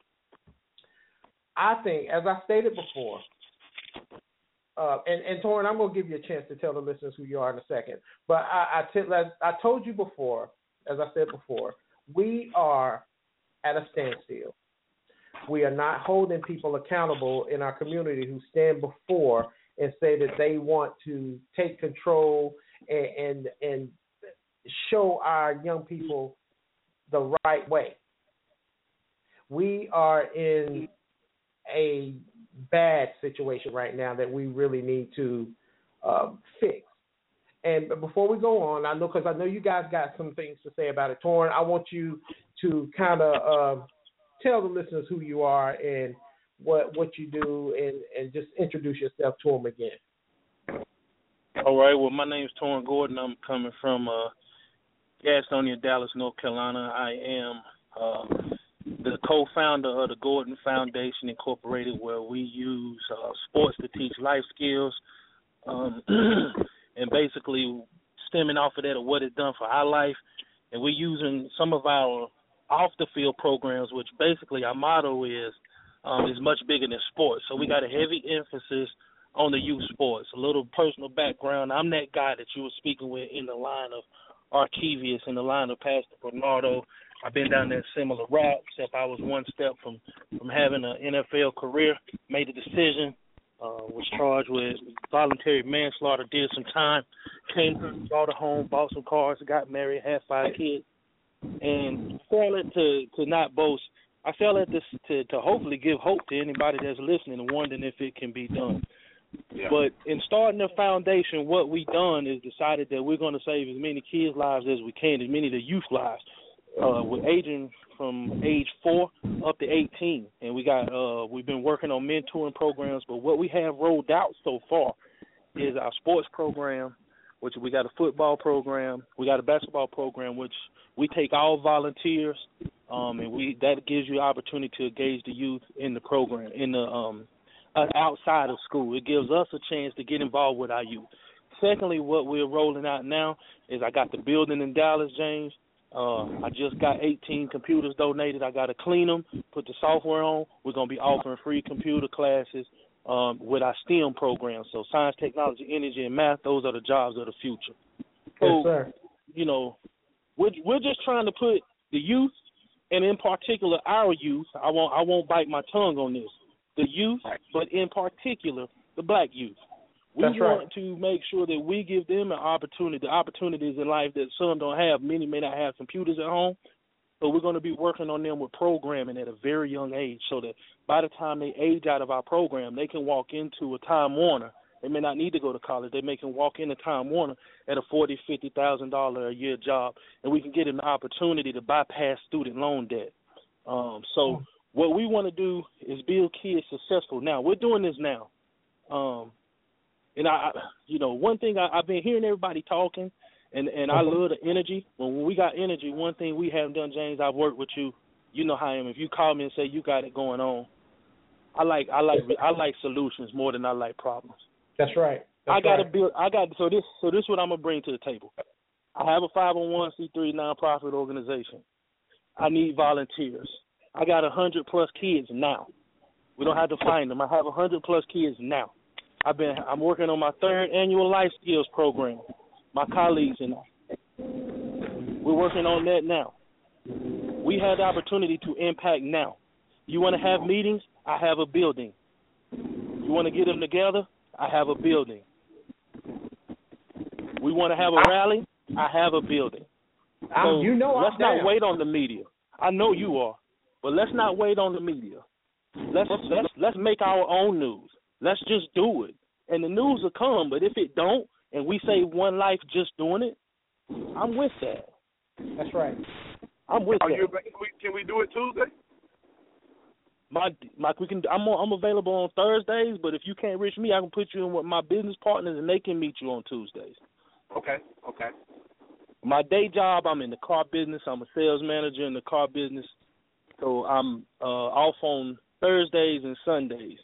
B: I think, as I stated before, uh, and, and Torrin, I'm going to give you a chance to tell the listeners who you are in a second. But I, I, t- I told you before, as I said before, we are at a standstill. We are not holding people accountable in our community who stand before and say that they want to take control and and, and show our young people the right way. We are in a bad situation right now that we really need to um, fix. And before we go on, I know because I know you guys got some things to say about it, Torrin. I want you to kind of uh, tell the listeners who you are and what what you do, and, and just introduce yourself to them again.
R: All right. Well, my name is Torrin Gordon. I'm coming from uh, Gastonia, Dallas, North Carolina. I am uh, the co-founder of the Gordon Foundation Incorporated, where we use uh, sports to teach life skills, um, and basically stemming off of that of what it's done for our life. And we're using some of our off-the-field programs, which basically our motto is um, is much bigger than sports. So we got a heavy emphasis on the youth sports. A little personal background. I'm that guy that you were speaking with in the line of Arkevius, in the line of Pastor Bernardo. I've been down that similar route, except I was one step from, from having an N F L career, made a decision, uh, was charged with voluntary manslaughter, did some time, came, bought a home, bought some cars, got married, had five kids, and failing to, to not boast. I fell at this to, to hopefully give hope to anybody that's listening and wondering if it can be done. Yeah. But in starting the foundation, what we've done is decided that we're going to save as many kids' lives as we can, as many of the youth lives. Uh, we're aging from age four up to eighteen, and we got uh, we've been working on mentoring programs. But what we have rolled out so far is our sports program, which we got a football program, we got a basketball program, which we take all volunteers, um, and we that gives you the opportunity to engage the youth in the program, in the um, outside of school. It gives us a chance to get involved with our youth. Secondly, what we're rolling out now is I got the building in Dallas, James. Uh, I just got eighteen computers donated. I got to clean them, put the software on. We're going to be offering free computer classes um, with our STEM program. So science, technology, energy, and math, those are the jobs of the future. So,
B: yes, sir.
R: You know, we're, we're just trying to put the youth, and in particular our youth, I won't, I won't bite my tongue on this, the youth, but in particular the black youth. We
B: That's
R: want
B: right.
R: to make sure that we give them an opportunity, the opportunities in life that some don't have. Many may not have computers at home, but we're going to be working on them with programming at a very young age so that by the time they age out of our program, they can walk into a Time Warner. They may not need to go to college. They may can walk into Time Warner at a forty thousand dollars, fifty thousand dollars a year job, and we can get them the opportunity to bypass student loan debt. Um, so what we want to do is build kids successful. Now, we're doing this now. Um, And, I, you know, one thing I, I've been hearing everybody talking, and, and I love the energy. When we got energy, one thing we haven't done, James, I've worked with you. You know how I am. If you call me and say you got it going on, I like I like I like solutions more than I like problems.
B: That's right.
R: I got to
B: right.
R: build. I got so this. So this is what I'm gonna bring to the table. I have a five oh one c three nonprofit organization. I need volunteers. I got a hundred plus kids now. We don't have to find them. I have a hundred plus kids now. I've been. I'm working on my third annual life skills program. My colleagues and I. We're working on that now. We have the opportunity to impact now. You want to have meetings? I have a building. You want to get them together? I have a building. We want to have a rally? I have a building. So
B: you know
R: let's
B: I'm
R: not
B: down.
R: wait on the media. I know you are, but let's not wait on the media. Let's let's let's make our own news. Let's just do it, and the news will come. But if it don't, and we save one life just doing it, I'm with that.
B: That's right.
R: I'm with
J: Are
R: that.
J: you, can we do it Tuesday?
R: My, my, we can. I'm on, I'm available on Thursdays, but if you can't reach me, I can put you in with my business partners, and they can meet you on Tuesdays.
J: Okay. Okay.
R: My day job, I'm in the car business. I'm a sales manager in the car business, so I'm uh, off on Thursdays and Sundays.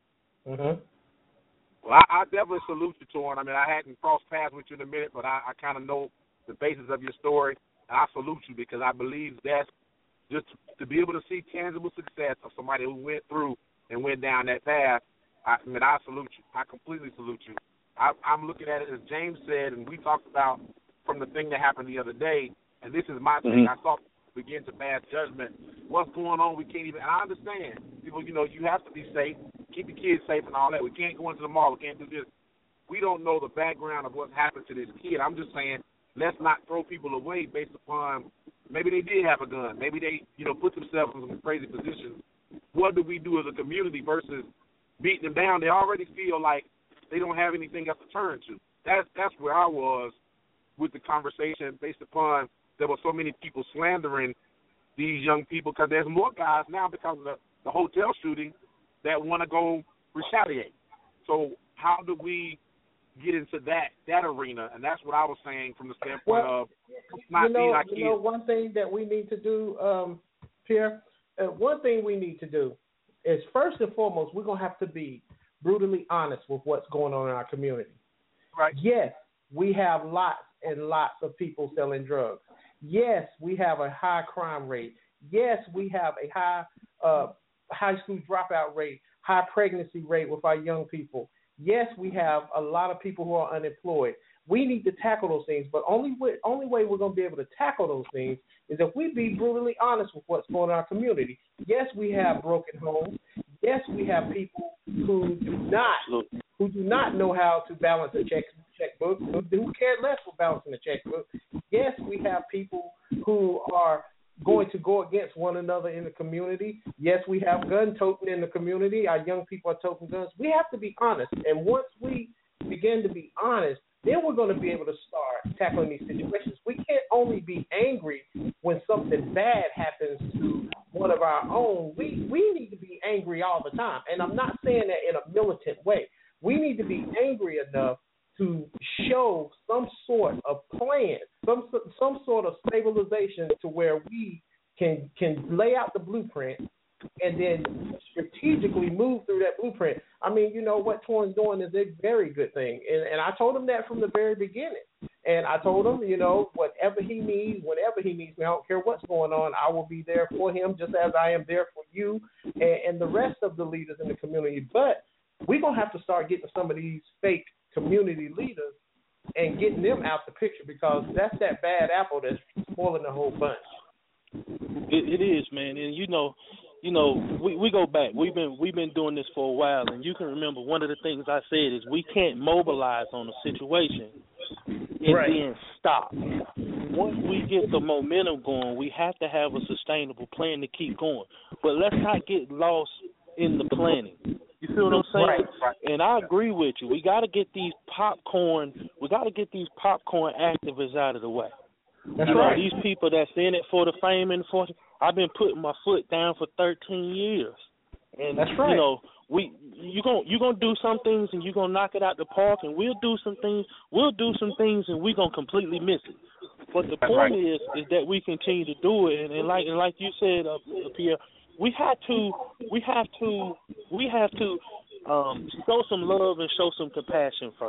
B: Mhm.
J: Well, I, I definitely salute you, Torn. I mean, I hadn't crossed paths with you in a minute, but I, I kind of know the basis of your story. And I salute you because I believe that's just to be able to see tangible success of somebody who went through and went down that path. I, I mean, I salute you. I completely salute you. I, I'm looking at it as James said, and we talked about from the thing that happened the other day, and this is my thing.
R: Mm-hmm.
J: I saw begin to pass judgment. What's going on? We can't even, and I understand. People, you know, you have to be safe, keep your kids safe and all that. We can't go into the mall. We can't do this. We don't know the background of what's happened to this kid. I'm just saying, let's not throw people away based upon maybe they did have a gun. Maybe they, you know, put themselves in some crazy positions. What do we do as a community versus beating them down? They already feel like they don't have anything else to turn to. That's that's where I was with the conversation based upon there were so many people slandering these young people because there's more guys now because of the, the hotel shooting that want to go retaliate. So how do we get into that that arena? And that's what I was saying from the standpoint
B: Well,
J: of not
B: you know,
J: being our
B: you know,
J: kids.
B: one thing that we need to do, um, Pierre, uh, one thing we need to do is first and foremost, we're going to have to be brutally honest with what's going on in our community.
J: Right.
B: Yes, we have lots and lots of people selling drugs. Yes, we have a high crime rate. Yes, we have a high uh, high school dropout rate, high pregnancy rate with our young people. Yes, we have a lot of people who are unemployed. We need to tackle those things, but only way, only way we're going to be able to tackle those things is if we be brutally honest with what's going on in our community. Yes, we have broken homes. Yes, we have people who do not who do not know how to balance a check checkbook, who, who care less for balancing a checkbook. Yes, we have people who are going to go against one another in the community. Yes, we have gun toting in the community. Our young people are toting guns. We have to be honest, and once we begin to be honest, then we're going to be able to start tackling these situations. We can't only be angry when something bad happens to one of our own. We we need to be angry all the time, and I'm not saying that in a militant way. We need to be angry enough to show some sort of plan, some some sort of stabilization to where we can can lay out the blueprint and then strategically move through that blueprint. I mean, you know, what Torn's doing is a very good thing. And, and I told him that from the very beginning. And I told him, you know, whatever he needs, whenever he needs me, I don't care what's going on, I will be there for him just as I am there for you and, and the rest of the leaders in the community. But we're going to have to start getting some of these fake community leaders and getting them out the picture because that's that bad apple that's spoiling the whole bunch.
R: It, it is, man. And, you know, You know, we, we go back. We've been we've been doing this for a while, and you can remember one of the things I said is we can't mobilize on a situation and
B: right.
R: then stop. Once we get the momentum going, we have to have a sustainable plan to keep going. But let's not get lost in the planning. You feel what I'm saying?
B: Right.
R: And I agree with you. We got to get these popcorn. We got to get these popcorn activists out of the way.
B: That's
R: you know,
B: right.
R: These people that's in it for the fame and for. I've been putting my foot down for thirteen years, and
B: that's right.
R: You know, we you gonna you gonna do some things and you are gonna knock it out the park, and we'll do some things. We'll do some things and we are gonna completely miss it. But the
J: that's
R: point
J: right.
R: is, is that we continue to do it, and, and like and like you said, uh, Pierre, we have to we have to we have to um, show some love and show some compassion first.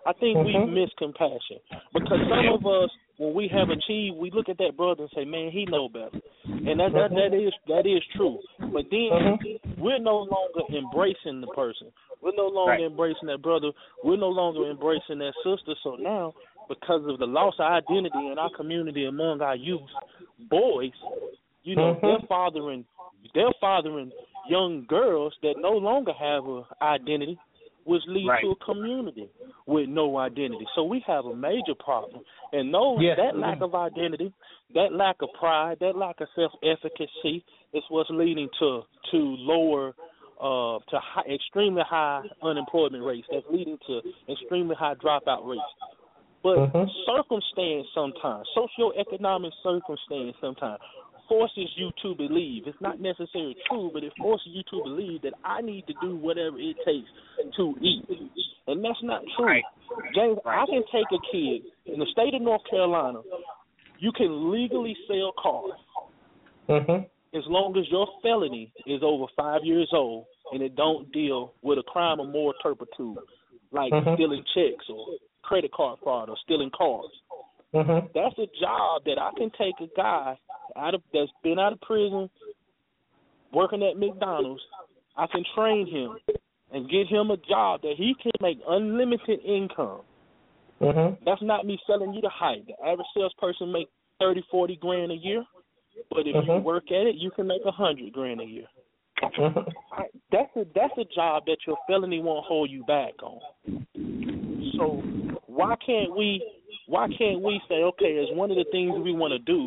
R: I think
B: mm-hmm.
R: we miss compassion because some of us, when we have achieved, we look at that brother and say, "Man, he know better," and that that, that is that is true. But then mm-hmm. we're no longer embracing the person. We're no longer right. embracing that brother. We're no longer embracing that sister. So now, because of the loss of identity in our community among our youth, boys, you know,
B: mm-hmm.
R: they're fathering, they're fathering young girls that no longer have an identity, which leads right. to a community with no identity. So we have a major problem. And those,
B: yes.
R: that lack of identity, that lack of pride, that lack of self-efficacy is what's leading to to lower, uh, to high, extremely high unemployment rates. That's leading to extremely high dropout rates. But mm-hmm. circumstance sometimes, socioeconomic circumstance sometimes, forces you to believe. It's not necessarily true, but it forces you to believe that I need to do whatever it takes to eat. And that's not true. Right. James, right. I can take a kid in the state of North Carolina, you can legally sell cars
B: mm-hmm.
R: as long as your felony is over five years old and it don't deal with a crime of moral turpitude, like mm-hmm. stealing checks or credit card fraud or stealing cars.
B: Mm-hmm.
R: That's a job that I can take a guy out of that's been out of prison, working at McDonald's. I can train him and get him a job that he can make unlimited income.
B: Mm-hmm.
R: That's not me selling you the hype. The average salesperson make thirty, forty grand a year, but if
B: mm-hmm.
R: you work at it, you can make a hundred grand a year.
B: Mm-hmm.
R: I, that's a that's a job that your felony won't hold you back on. So why can't we? Why can't we say, okay, as one of the things we want to do,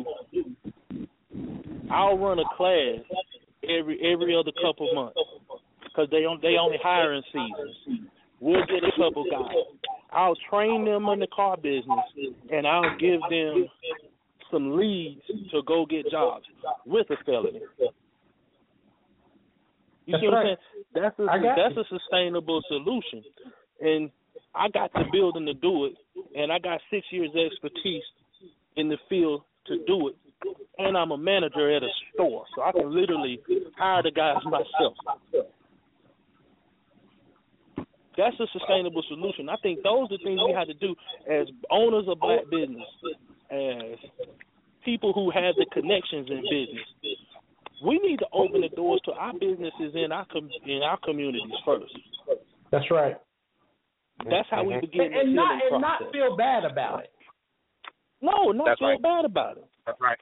R: I'll run a class every every other couple months because they on, they only hiring seasons. We'll get a couple guys. I'll train them in the car business, and I'll give them some leads to go get jobs with a felony. You
B: that's
R: see what
B: right.
R: I'm saying? That's a, that's you. a sustainable solution. And I got the building to do it, and I got six years of expertise in the field to do it, and I'm a manager at a store, so I can literally hire the guys myself. That's a sustainable solution. I think those are the things we have to do as owners of black business, as people who have the connections in business. We need to open the doors to our businesses in our com- in our communities first.
B: That's right.
R: That's how we begin the
B: and, and not
R: process.
B: and not feel bad about it.
R: No, not
J: That's
R: feel
J: right.
R: bad about it.
J: That's right.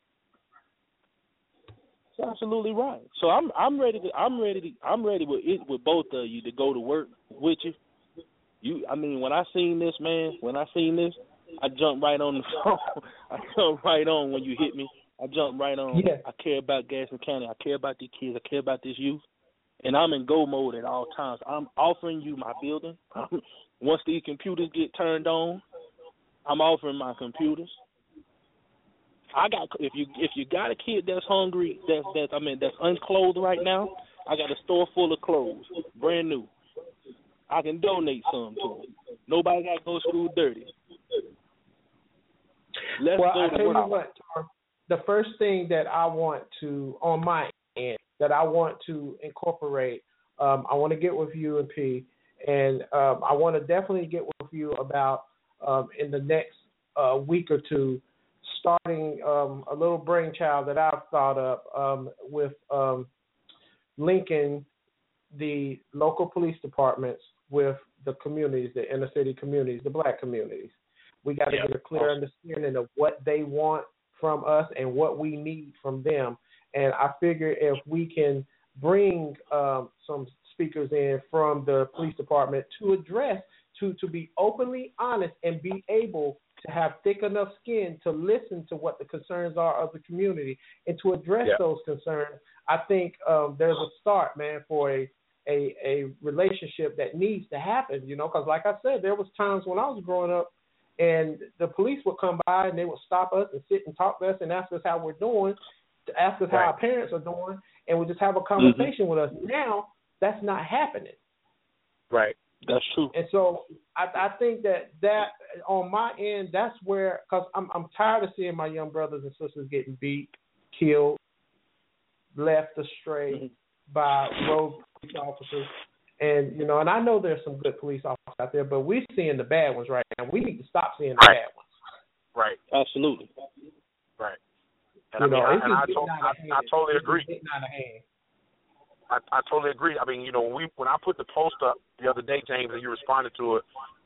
R: That's absolutely right. So I'm I'm ready to I'm ready to I'm ready with it with both of you to go to work with you. You I mean when I seen this, man, when I seen this, I jumped right on the phone. I jumped right on when you hit me. I jumped right on.
B: Yeah.
R: I care about Gaston County. I care about these kids. I care about this youth. And I'm in go mode at all times. I'm offering you my building. Once these computers get turned on, I'm offering my computers. I got if you if you got a kid that's hungry, that's that's I mean that's unclothed right now, I got a store full of clothes, brand new. I can donate some to them. Nobody got to go to school dirty. Let's
B: well,
R: go
B: I
R: to
B: tell
R: work.
B: you what, Tom, the first thing that I want to on my end that I want to incorporate, um, I want to get with you and P, and um, I want to definitely get with you about um, in the next uh, week or two, starting um, a little brainchild that I've thought up um, with um, linking the local police departments with the communities, the inner city communities, the black communities. We got to
J: yeah.
B: get a clear understanding of what they want from us and what we need from them. And I figure if we can bring um, some speakers in from the police department to address, to, to be openly honest and be able to have thick enough skin to listen to what the concerns are of the community and to address
J: yeah.
B: those concerns, I think um, there's a start, man, for a, a a relationship that needs to happen, you know, because like I said, there was times when I was growing up and the police would come by and they would stop us and sit and talk to us and ask us how we're doing, to ask us right. how our parents are doing, and would just have a conversation mm-hmm. with us. Now, that's not happening.
J: Right.
R: That's true.
B: And so I, I think that that on my end, that's where, because I'm, I'm tired of seeing my young brothers and sisters getting beat, killed, left astray mm-hmm. by rogue police officers. And, you know, and I know there's some good police officers out there, but we're seeing the bad ones right now. We need to stop seeing the
J: Right.
B: bad ones.
J: Right.
F: Absolutely.
J: Right. And
B: You
J: I mean,
B: know,
J: I,
B: it's
J: and I,
B: just
J: to,
B: getting out
J: I,
B: of hand.
J: I totally
B: It's just
J: agree.
B: getting out of hand.
J: I, I totally agree. I mean, you know, when we when I put the post up the other day, James, and you responded to it,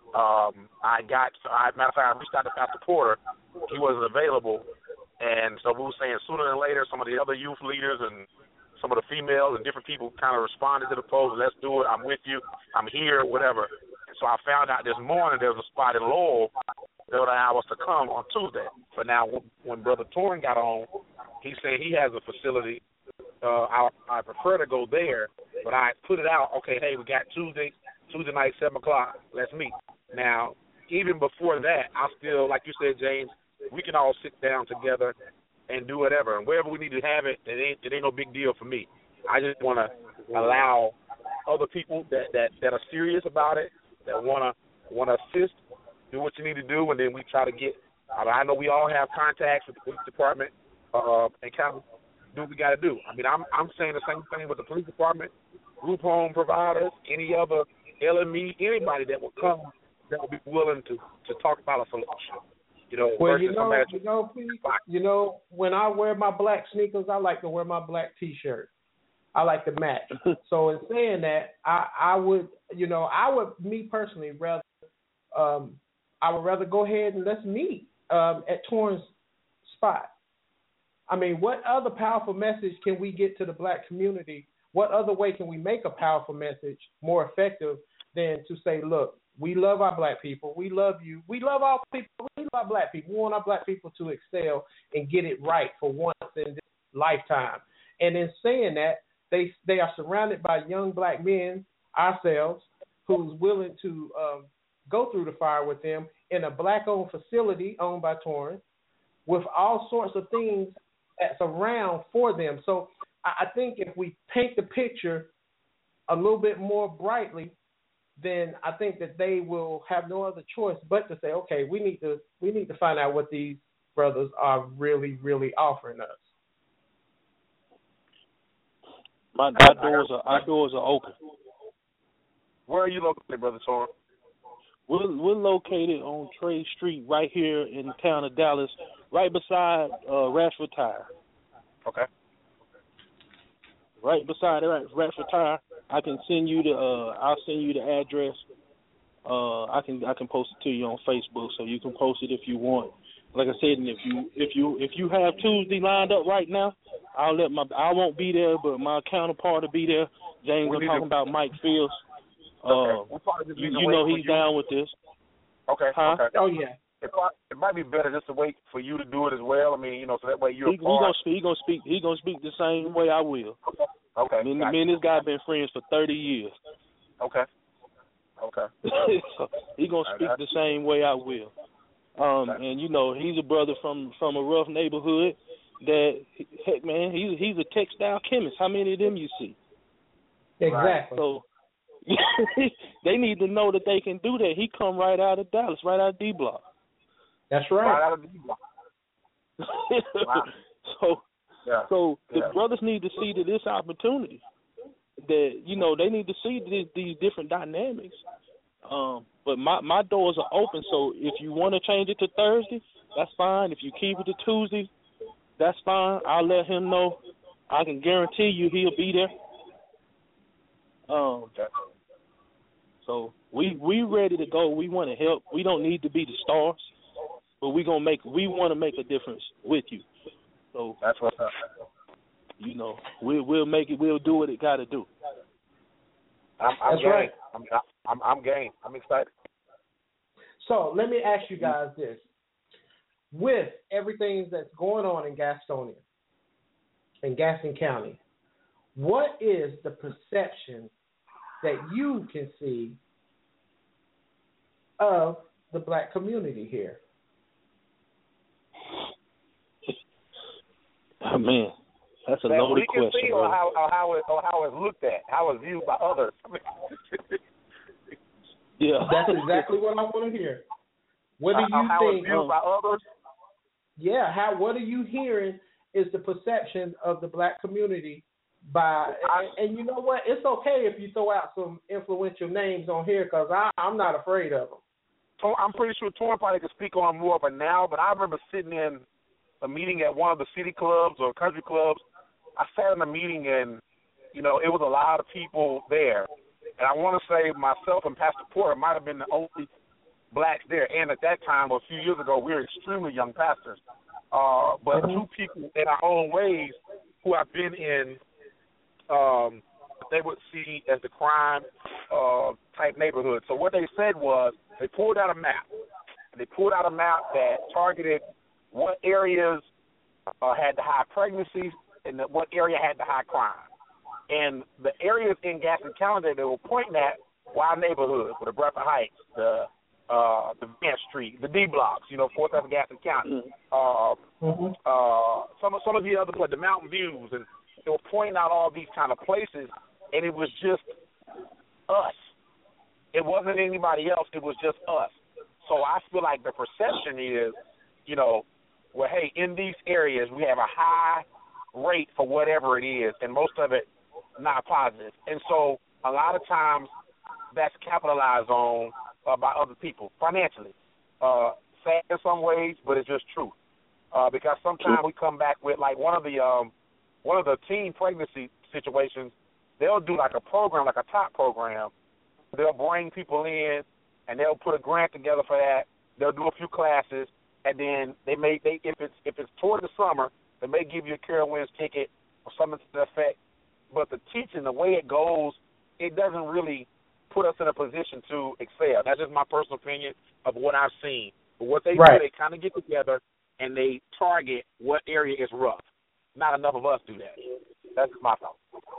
J: um, I got. I, matter of fact, I reached out to Pastor Porter. He wasn't available, and so we were saying sooner than later, some of the other youth leaders and some of the females and different people kind of responded to the post. Let's do it. I'm with you. I'm here. Whatever. And so I found out this morning there was a spot in Lowell that would allow us to come on Tuesday. But now when Brother Torrin got on, he said he has a facility. Uh, I, I prefer to go there, but I put it out. Okay, hey, we got Tuesday, Tuesday night, seven o'clock. Let's meet. Now, even before that, I still, like you said, James, we can all sit down together and do whatever. And wherever we need to have it, it ain't, it ain't no big deal for me. I just want to allow other people that, that, that are serious about it, that want to want to assist, do what you need to do, and then we try to get. I, mean, I know we all have contacts with the police department, uh, and kind of do what we got to do. I mean, I'm I'm saying the same thing with the police department, group home providers, any other L M E, anybody that will come that will be willing to, to talk about a solution. You know,
B: Well,
J: versus
B: you know,
J: somebody-
B: you know, Pete, you know, when I wear my black sneakers, I like to wear my black T-shirt. I like to match. So in saying that, I, I would, you know, I would, me personally, rather, um, I would rather go ahead and let's meet um, at Torrin's spot. I mean, what other powerful message can we get to the black community? What other way can we make a powerful message more effective than to say, look, we love our black people. We love you. We love all people. We love black people. We want our black people to excel and get it right for once in this lifetime. And in saying that, they they are surrounded by young black men, ourselves, who's willing to um, go through the fire with them in a black-owned facility owned by Torrin with all sorts of things that's around for them. So I, I think if we paint the picture a little bit more brightly, then I think that they will have no other choice but to say, okay, we need to we need to find out what these brothers are really, really offering us.
R: My, my doors are our doors are open.
J: Where are you located, Brother Torrin?
R: We're we're located on Trade Street, right here in the town of Dallas, right beside uh, Rashford Tire.
J: Okay.
R: Right beside Rashford Tire. I can send you the uh, I'll send you the address. Uh, I can I can post it to you on Facebook, so you can post it if you want. Like I said, and if you if you if you have Tuesday lined up right now, I'll let my I won't be there, but my counterpart will be there. James, I'm talking about Mike Fields. Uh,
J: okay.
R: you, you know he's down with this.
J: Okay.
R: Huh?
J: Okay.
B: Oh yeah.
J: It might, it might be better just to wait for you to do it as well. I mean, you know, so that way you're
R: he, he gonna speak. He gonna speak. He gonna speak the same way I will.
J: Okay.
R: Me,
J: gotcha.
R: me and this guy been friends for thirty years.
J: Okay. Okay.
R: So he gonna speak the same way I will. Um, okay. And you know, he's a brother from from a rough neighborhood. That heck, man, he's he's a textile chemist. How many of them you see?
B: Exactly.
R: So they need to know that they can do that. He come right out of Dallas, right out of D Block.
B: That's right.
J: Right out of D Block. Wow.
R: So,
J: yeah.
R: so
J: yeah.
R: the brothers need to see that this opportunity. That you know they need to see these, these different dynamics. Um, but my my doors are open. So if you want to change it to Thursday, that's fine. If you keep it to Tuesday, that's fine. I'll let him know. I can guarantee you he'll be there. Um, so we we ready to go. We want to help. We don't need to be the stars, but we gonna make. We want to make a difference with you. So
J: that's what's up.
R: You know, we'll we'll make it. We'll do what it got to do.
J: I'm, I'm
B: that's
J: game.
B: right.
J: I'm, I'm I'm game. I'm excited.
B: So let me ask you guys this: with everything that's going on in Gastonia, in Gaston County, what is the perception that you can see of the black community here?
R: Oh, man, that's a
J: that
R: loaded
J: we can
R: question.
J: See or how, or how it or how it's looked at, how it's viewed by others.
R: Yeah,
B: that's exactly what I want to hear. What do you
J: how, how
B: think?
J: It's viewed by others?
B: Yeah, how? What are you hearing is the perception of the black community by and, and you know what? It's okay if you throw out some influential names on here because I'm not afraid of them.
J: So I'm pretty sure Torn probably could speak on more of it now, but I remember sitting in a meeting at one of the city clubs or country clubs. I sat in a meeting and, you know, it was a lot of people there. And I want to say myself and Pastor Porter might have been the only blacks there. And at that time, or a few years ago, we were extremely young pastors. Uh, but mm-hmm. two people in our own ways who have been in, um, they would see as the crime uh, type neighborhood. So what they said was they pulled out a map. They pulled out a map that targeted what areas uh, had the high pregnancies and the, what area had the high crime. And the areas in Gaston County that they were pointing at were our neighborhoods, the Bradford Heights, the uh, the Van Street, the D blocks, you know, Fourth Avenue, Gaston County. Uh, mm-hmm. uh, some of some of the other places, the Mountain Views, and they were pointing out all these kind of places, and it was just us. It wasn't anybody else. It was just us. So I feel like the perception is, you know, well, hey, in these areas we have a high rate for whatever it is, and most of it not positive. And so a lot of times that's capitalized on uh, by other people financially. Uh, sad in some ways, but it's just true. Uh, because sometimes we come back with like one of the um, one of the teen pregnancy situations. They'll do like a program, like a top program. They'll bring people in, and they'll put a grant together for that. They'll do a few classes, and then they may they if it's if it's toward the summer, they may give you a Carol Wins ticket or something to that effect. But the teaching, the way it goes, it doesn't really put us in a position to excel. That's just my personal opinion of what I've seen. But what they right. do, they kind of get together and they target what area is rough. Not enough of us do that. That's my thought.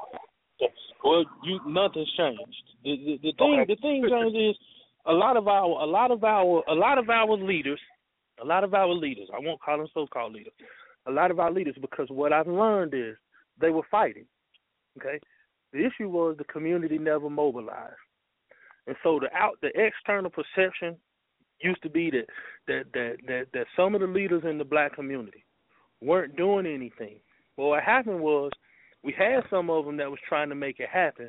R: Yes. Well, you nothing's changed. The the, the thing okay. the thing, James, is a lot of our a lot of our a lot of our leaders, a lot of our leaders. I won't call them so-called leaders. A lot of our leaders, because what I've learned is they were fighting. Okay, the issue was the community never mobilized, and so the out the external perception used to be that that that that, that some of the leaders in the black community weren't doing anything. Well, what happened was we had some of them that was trying to make it happen,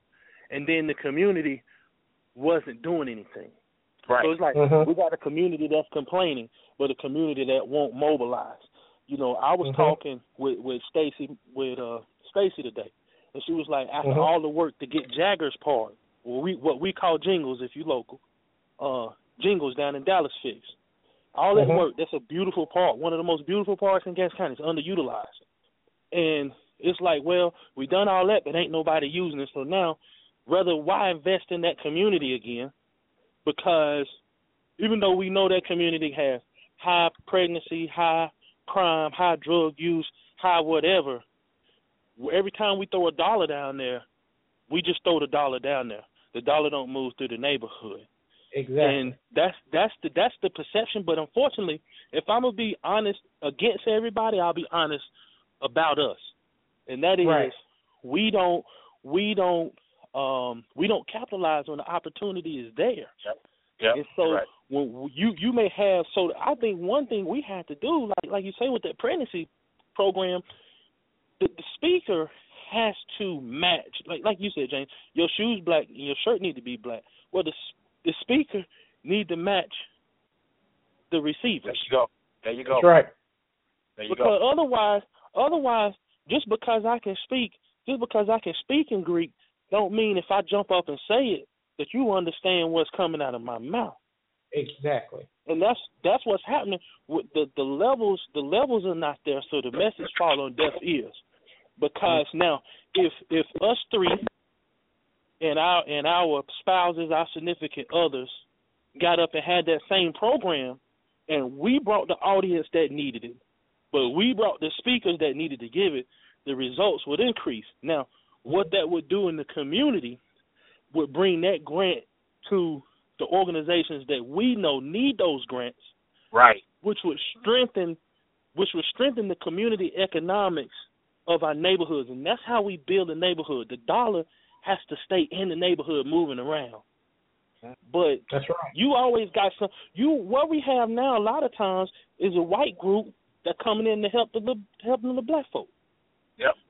R: and then the community wasn't doing anything.
J: Right.
R: So it's like mm-hmm. we got a community that's complaining, but a community that won't mobilize. You know, I was mm-hmm. talking with with Stacy with uh Stacy today. And she was like, after mm-hmm. all the work to get Jagger's part, what we, what we call jingles, if you local, uh, jingles down in Dallas fixed. All that mm-hmm. work, that's a beautiful part. One of the most beautiful parts in Gaston County. It's underutilized. And it's like, well, we done all that, but ain't nobody using it. So now, rather, why invest in that community again? Because even though we know that community has high pregnancy, high crime, high drug use, high whatever, every time we throw a dollar down there, we just throw the dollar down there. The dollar don't move through the neighborhood.
B: Exactly.
R: And that's that's the that's the perception. But unfortunately, if I'm gonna be honest against everybody, I'll be honest about us. And that is
B: right.
R: we don't we don't um, we don't capitalize when the opportunity is there.
J: Yep. Yep.
R: And so
J: right.
R: when you you may have so I think one thing we have to do, like like you say with that pregnancy program. The, the speaker has to match, like like you said, James. Your shoes black and your shirt need to be black. Well, the the speaker need to match the receiver.
J: There you go. There you go.
B: That's right.
J: There you
R: because
J: go.
R: otherwise, otherwise, just because I can speak, just because I can speak in Greek, don't mean if I jump up and say it that you understand what's coming out of my mouth.
B: Exactly.
R: And that's that's what's happening. With the the levels, the levels are not there, so the message falls on deaf ears. Because now, if if us three and our and our spouses, our significant others, got up and had that same program, and we brought the audience that needed it, but we brought the speakers that needed to give it, the results would increase. Now, what that would do in the community would bring that grant to the organizations that we know need those grants,
J: right?
R: Which would strengthen, which would strengthen the community economics of our neighborhoods, and that's how we build a neighborhood. The dollar has to stay in the neighborhood, moving around. But
B: that's right.
R: You always got some. You what we have now a lot of times is a white group that coming in to help the helping the black folk.
J: Yep.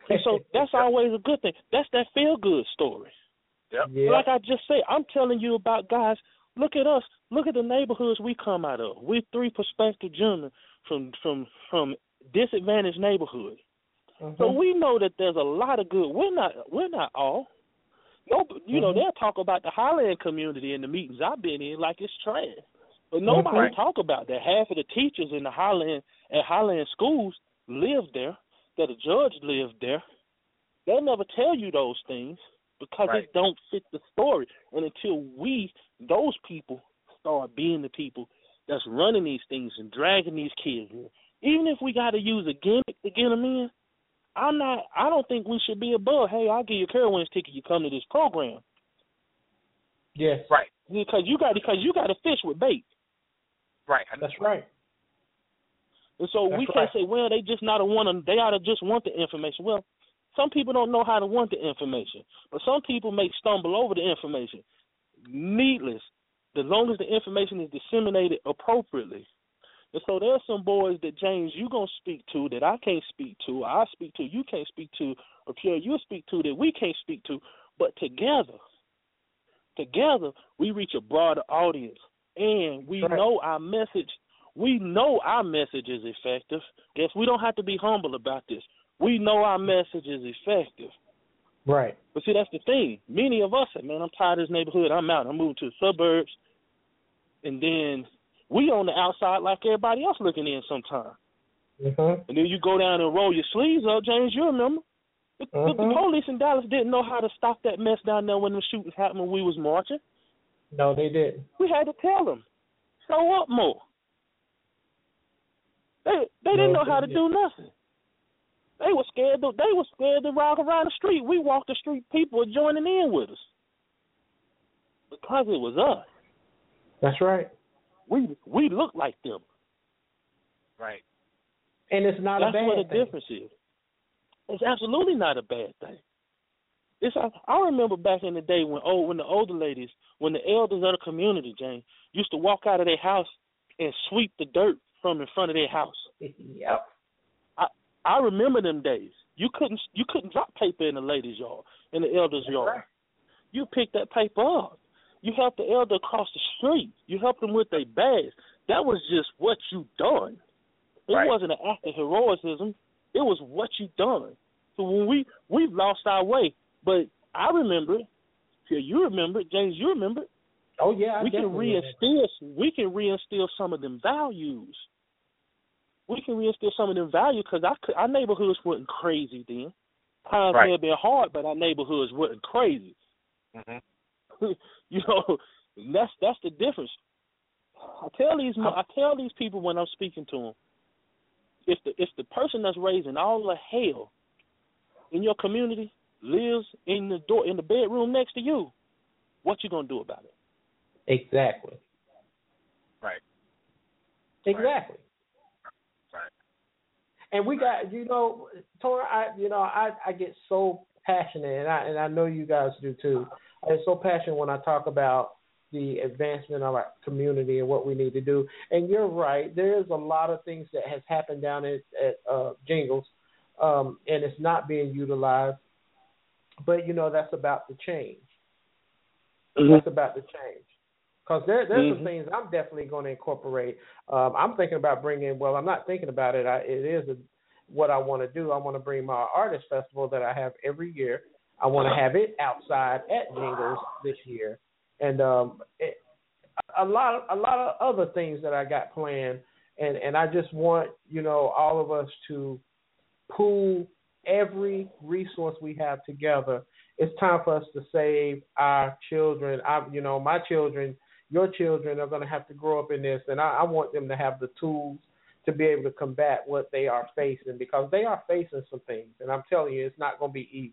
R: And so that's always a good thing. That's that feel-good story.
J: Yep.
B: Yeah.
R: Like I just said, I'm telling you about guys. Look at us. Look at the neighborhoods we come out of. We're three prospective gentlemen from from from disadvantaged neighborhoods.
B: Mm-hmm.
R: So we know that there's a lot of good. We're not we're not all. No, you know,
B: Mm-hmm.
R: they'll talk about the Highland community in the meetings I've been in like it's trash. But nobody
B: Right.
R: talk about that. Half of the teachers in the Highland at Highland schools live there, that a judge lived there. They'll never tell you those things because
J: Right.
R: it don't fit the story. And until we, those people, start being the people that's running these things and dragging these kids in, even if we got to use a gimmick to get them in, I'm not. I don't think we should be above. Hey, I'll give you a Carowinds ticket. You come to this program.
B: Yes.
J: Right.
R: Because you got because you got to fish with bait.
J: Right.
B: That's right.
R: And so
B: That's
R: we
B: right.
R: can't say, well, they just not a want. They ought to just want the information. Well, some people don't know how to want the information, but some people may stumble over the information. Needless, as long as the information is disseminated appropriately. And so there's some boys that, James, you going to speak to that I can't speak to, I speak to, you can't speak to, or Pierre, you speak to that we can't speak to. But together, together, we reach a broader audience. And we
B: Right.
R: know our message, we know our message is effective. Guess we don't have to be humble about this. We know our message is effective.
B: Right.
R: But see, that's the thing. Many of us say, man, I'm tired of this neighborhood. I'm out. I'm moving to the suburbs. And then we on the outside like everybody else looking in sometimes.
B: Mm-hmm.
R: And then you go down and roll your sleeves up, James, you remember. The, the, the
B: Mhm.
R: police in Dallas didn't know how to stop that mess down there when the shootings happened when we was marching.
B: No, they didn't.
R: We had to tell them, show up more. They they didn't
B: No,
R: know how to
B: they
R: do nothing. They were scared. To, they were scared to walk around the street. We walked the street. People were joining in with us because it was us.
B: That's right.
R: We we look like them.
J: Right.
B: And it's not
R: That's
B: a bad
R: what the
B: thing.
R: difference is. It's absolutely not a bad thing. It's I, I remember back in the day when old when the older ladies, when the elders of the community, Jane, used to walk out of their house and sweep the dirt from in front of their house.
B: Yep.
R: I I remember them days. You couldn't you couldn't drop paper in the ladies' yard, in the elders'
B: That's
R: yard.
B: right.
R: You picked that paper up. You helped the elder across the street. You helped them with their bags. That was just what you done. It
J: Right.
R: wasn't an act of heroism. It was what you done. So when we we've lost our way, but I remember it. Yeah, you remember it. James, you remember it.
B: Oh yeah, I
R: we can
B: definitely remember.
R: reinstill. We can reinstill some of them values. We can reinstill some of them values because our, our neighborhoods wasn't crazy then. Times
J: Right.
R: may have been hard, but our neighborhoods wasn't crazy.
J: Mm-hmm.
R: You know, that's that's the difference. I tell these I tell these people when I'm speaking to them, if the if the person that's raising all the hell in your community lives in the door in the bedroom next to you, what you gonna do about it?
B: Exactly.
J: Right.
B: Exactly.
J: Right.
B: And we got, you know, Tora, I, you know, I, I get so passionate, and I, and I know you guys do too. I get so passionate when I talk about the advancement of our community and what we need to do. And you're right. There's a lot of things that has happened down at, at uh, Jingles, um, and it's not being utilized. But, you know, that's about to change.
R: Mm-hmm.
B: That's about to change. Because there, there's
R: Mm-hmm.
B: some things I'm definitely going to incorporate. Um, I'm thinking about bringing, well, I'm not thinking about it. I, it is a, what I want to do. I want to bring my artist festival that I have every year. I want to have it outside at Jingles this year. And um, it, a lot, a lot of other things that I got planned. And, and I just want, you know, all of us to pool every resource we have together. It's time for us to save our children. I, you know, my children, your children are going to have to grow up in this, and I, I want them to have the tools to be able to combat what they are facing, because they are facing some things, and I'm telling you, it's not going to be easy.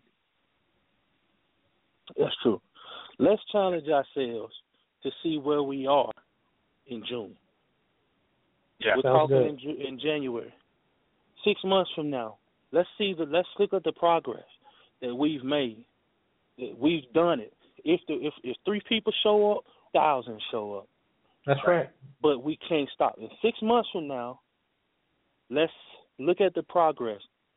R: That's true. Let's challenge ourselves to see where we are in June.
J: Yeah,
R: We're
B: sounds
R: talking
B: good.
R: in, Ju- in January. Six months from now, let's see the let's look at the progress that we've made. That we've done it. If the if, if three people show up, thousand show up.
B: That's right.
R: But we can't stop. In six months from now, let's look at the progress.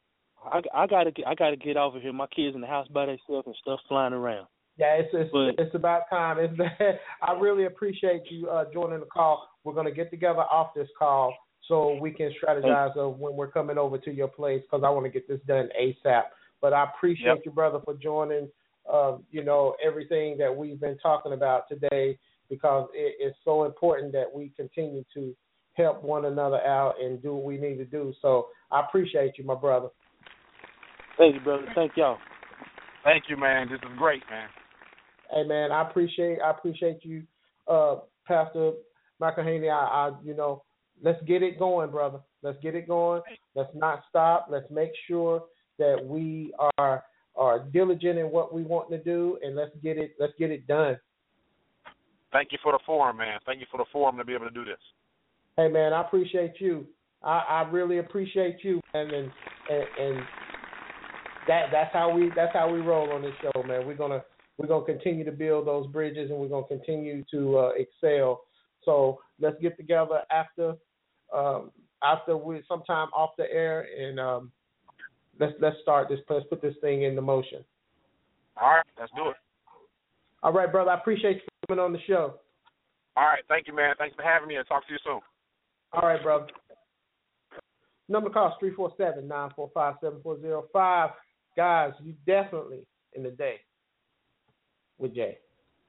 R: I, I gotta get I gotta get off of here. My kids in the house by themselves and stuff flying around.
B: Yeah, it's it's,
R: But-
B: it's about time. It's I really appreciate you uh, joining the call. We're gonna get together off this call so we can strategize of when we're coming over to your place because I want to get this done ASAP. But I appreciate
J: Yep.
B: you, brother, for joining. Uh, you know everything that we've been talking about today because it, it's so important that we continue to help one another out and do what we need to do. So I appreciate you, my brother.
R: Thank you, brother. Thank y'all.
J: Thank you, man. This is great, man.
B: Hey man, I appreciate I appreciate you, uh, Pastor McElhaney. I, I you know, let's get it going, brother. Let's get it going. Let's not stop. Let's make sure that we are are diligent in what we want to do, and let's get it let's get it done.
J: Thank you for the forum, man. Thank you for the forum to be able to do this.
B: Hey man, I appreciate you. I, I really appreciate you, man, and and, and that that's how we that's how we roll on this show, man. We're gonna We're going to continue to build those bridges, and we're going to continue to uh, excel. So let's get together after um, after we sometime off the air, and um, let's let's start this. Let's put this thing into motion.
J: All right, let's do it.
B: All right, brother. I appreciate you coming on the show.
J: All right, thank you, man. Thanks for having me, and talk to you soon.
B: All right, brother. Number to call is three four seven, nine four five, seven four zero five. Guys, you definitely in the day with Jay.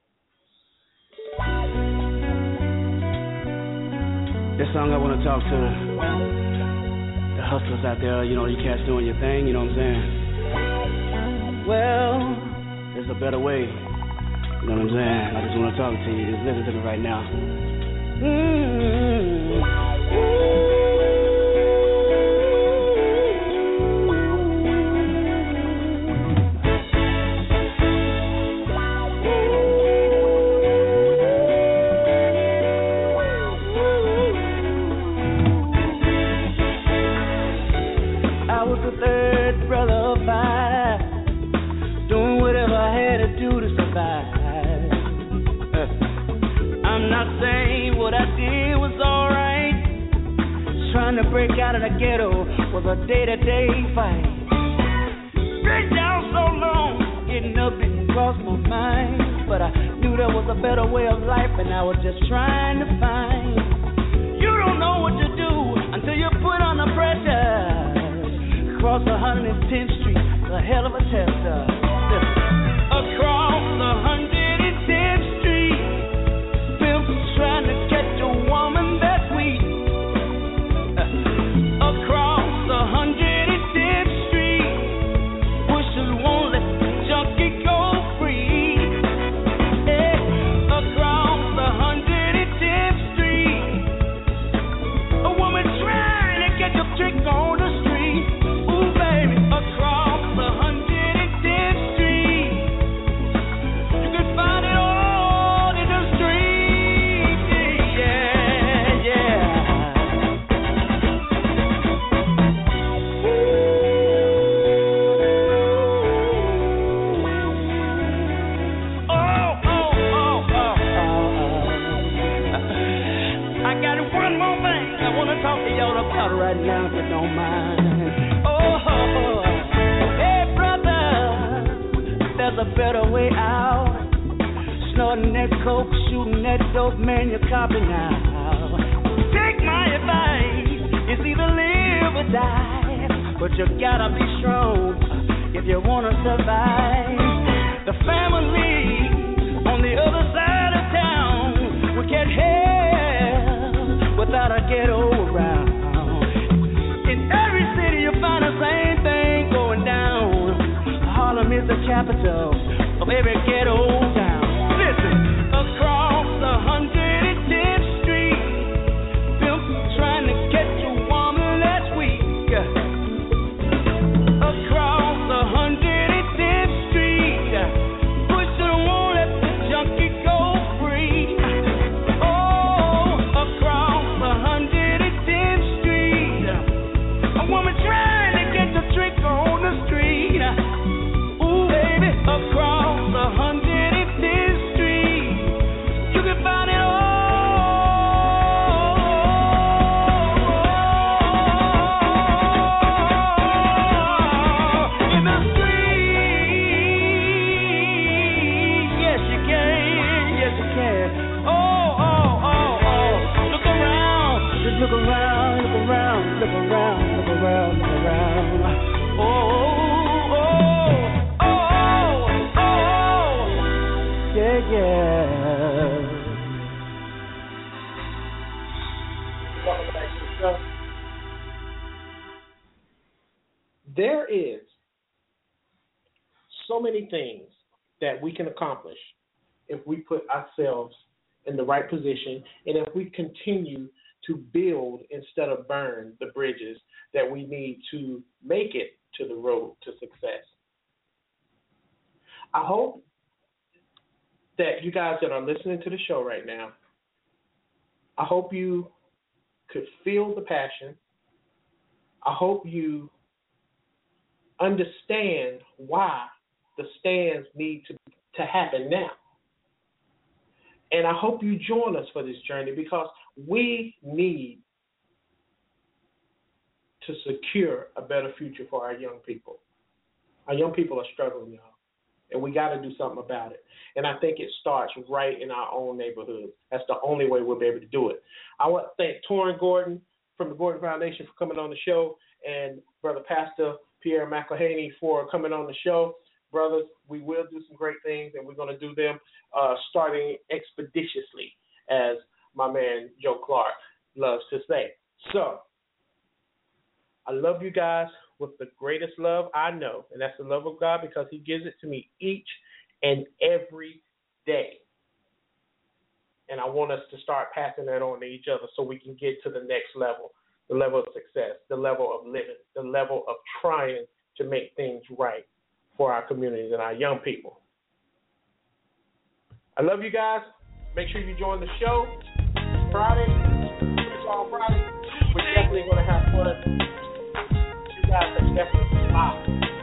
L: This song I want to talk to the hustlers out there, you know, you cats doing your thing, you know what I'm saying? Well, there's a better way, you know what I'm saying? I just want to talk to you, just listen to me right now. Mm-hmm. To break out of the ghetto was a day-to-day fight. Straight down so long, getting up didn't cross my mind. But I knew there was a better way of life, and I was just trying to find. You don't know what to do until you put on the pressure. Across one hundred tenth Street, a hell of a tester. Across one hundred tenth Street, pimps trying to catch a woman that's weak. Across one hundred tenth Street, pushers won't let the junkie go free. Hey, across one hundred tenth Street, a woman trying to catch a trick on the street. Ooh, baby, across one hundred tenth Street, you can find it all in the street. Yeah, yeah. Right now, if you don't mind. Oh, hey brother, there's a better way out. Snorting that coke, shooting that dope, man, you're copping now. Take my advice, it's either live or die, but you gotta be strong if you wanna survive. The family on the other side of town will get hell without a ghetto around. Find the same thing going down. Harlem is the capital of every ghetto town. Listen, across one hundred tenth Street, pimps trying to catch a woman that's weak. Across one hundred tenth Street, pushing won't let the junkie go free. Oh, across one hundred tenth Street, a woman trying on the street. Ooh, baby, across one hundred
B: there is so many things that we can accomplish if we put ourselves in the right position and if we continue to build instead of burn the bridges that we need to make it to the road to success. I hope that you guys that are listening to the show right now, I hope you could feel the passion. I hope you understand why the stands need to, to happen now. And I hope you join us for this journey because we need to secure a better future for our young people. Our young people are struggling, y'all, and we got to do something about it. And I think it starts right in our own neighborhood. That's the only way we'll be able to do it. I want to thank Torrin Gordon from the Gordon Foundation for coming on the show, and Brother Pastor Pierre McElhaney for coming on the show. Brothers, we will do some great things, and we're going to do them uh, starting expeditiously, as my man Joe Clark loves to say. So, I love you guys with the greatest love I know, and that's the love of God because he gives it to me each and every day. And I want us to start passing that on to each other so we can get to the next level, the level of success, the level of living, the level of trying to make things right for our communities and our young people. I love you guys. Make sure you join the show Friday. It's all Friday. We're definitely going to have fun. You guys are definitely live.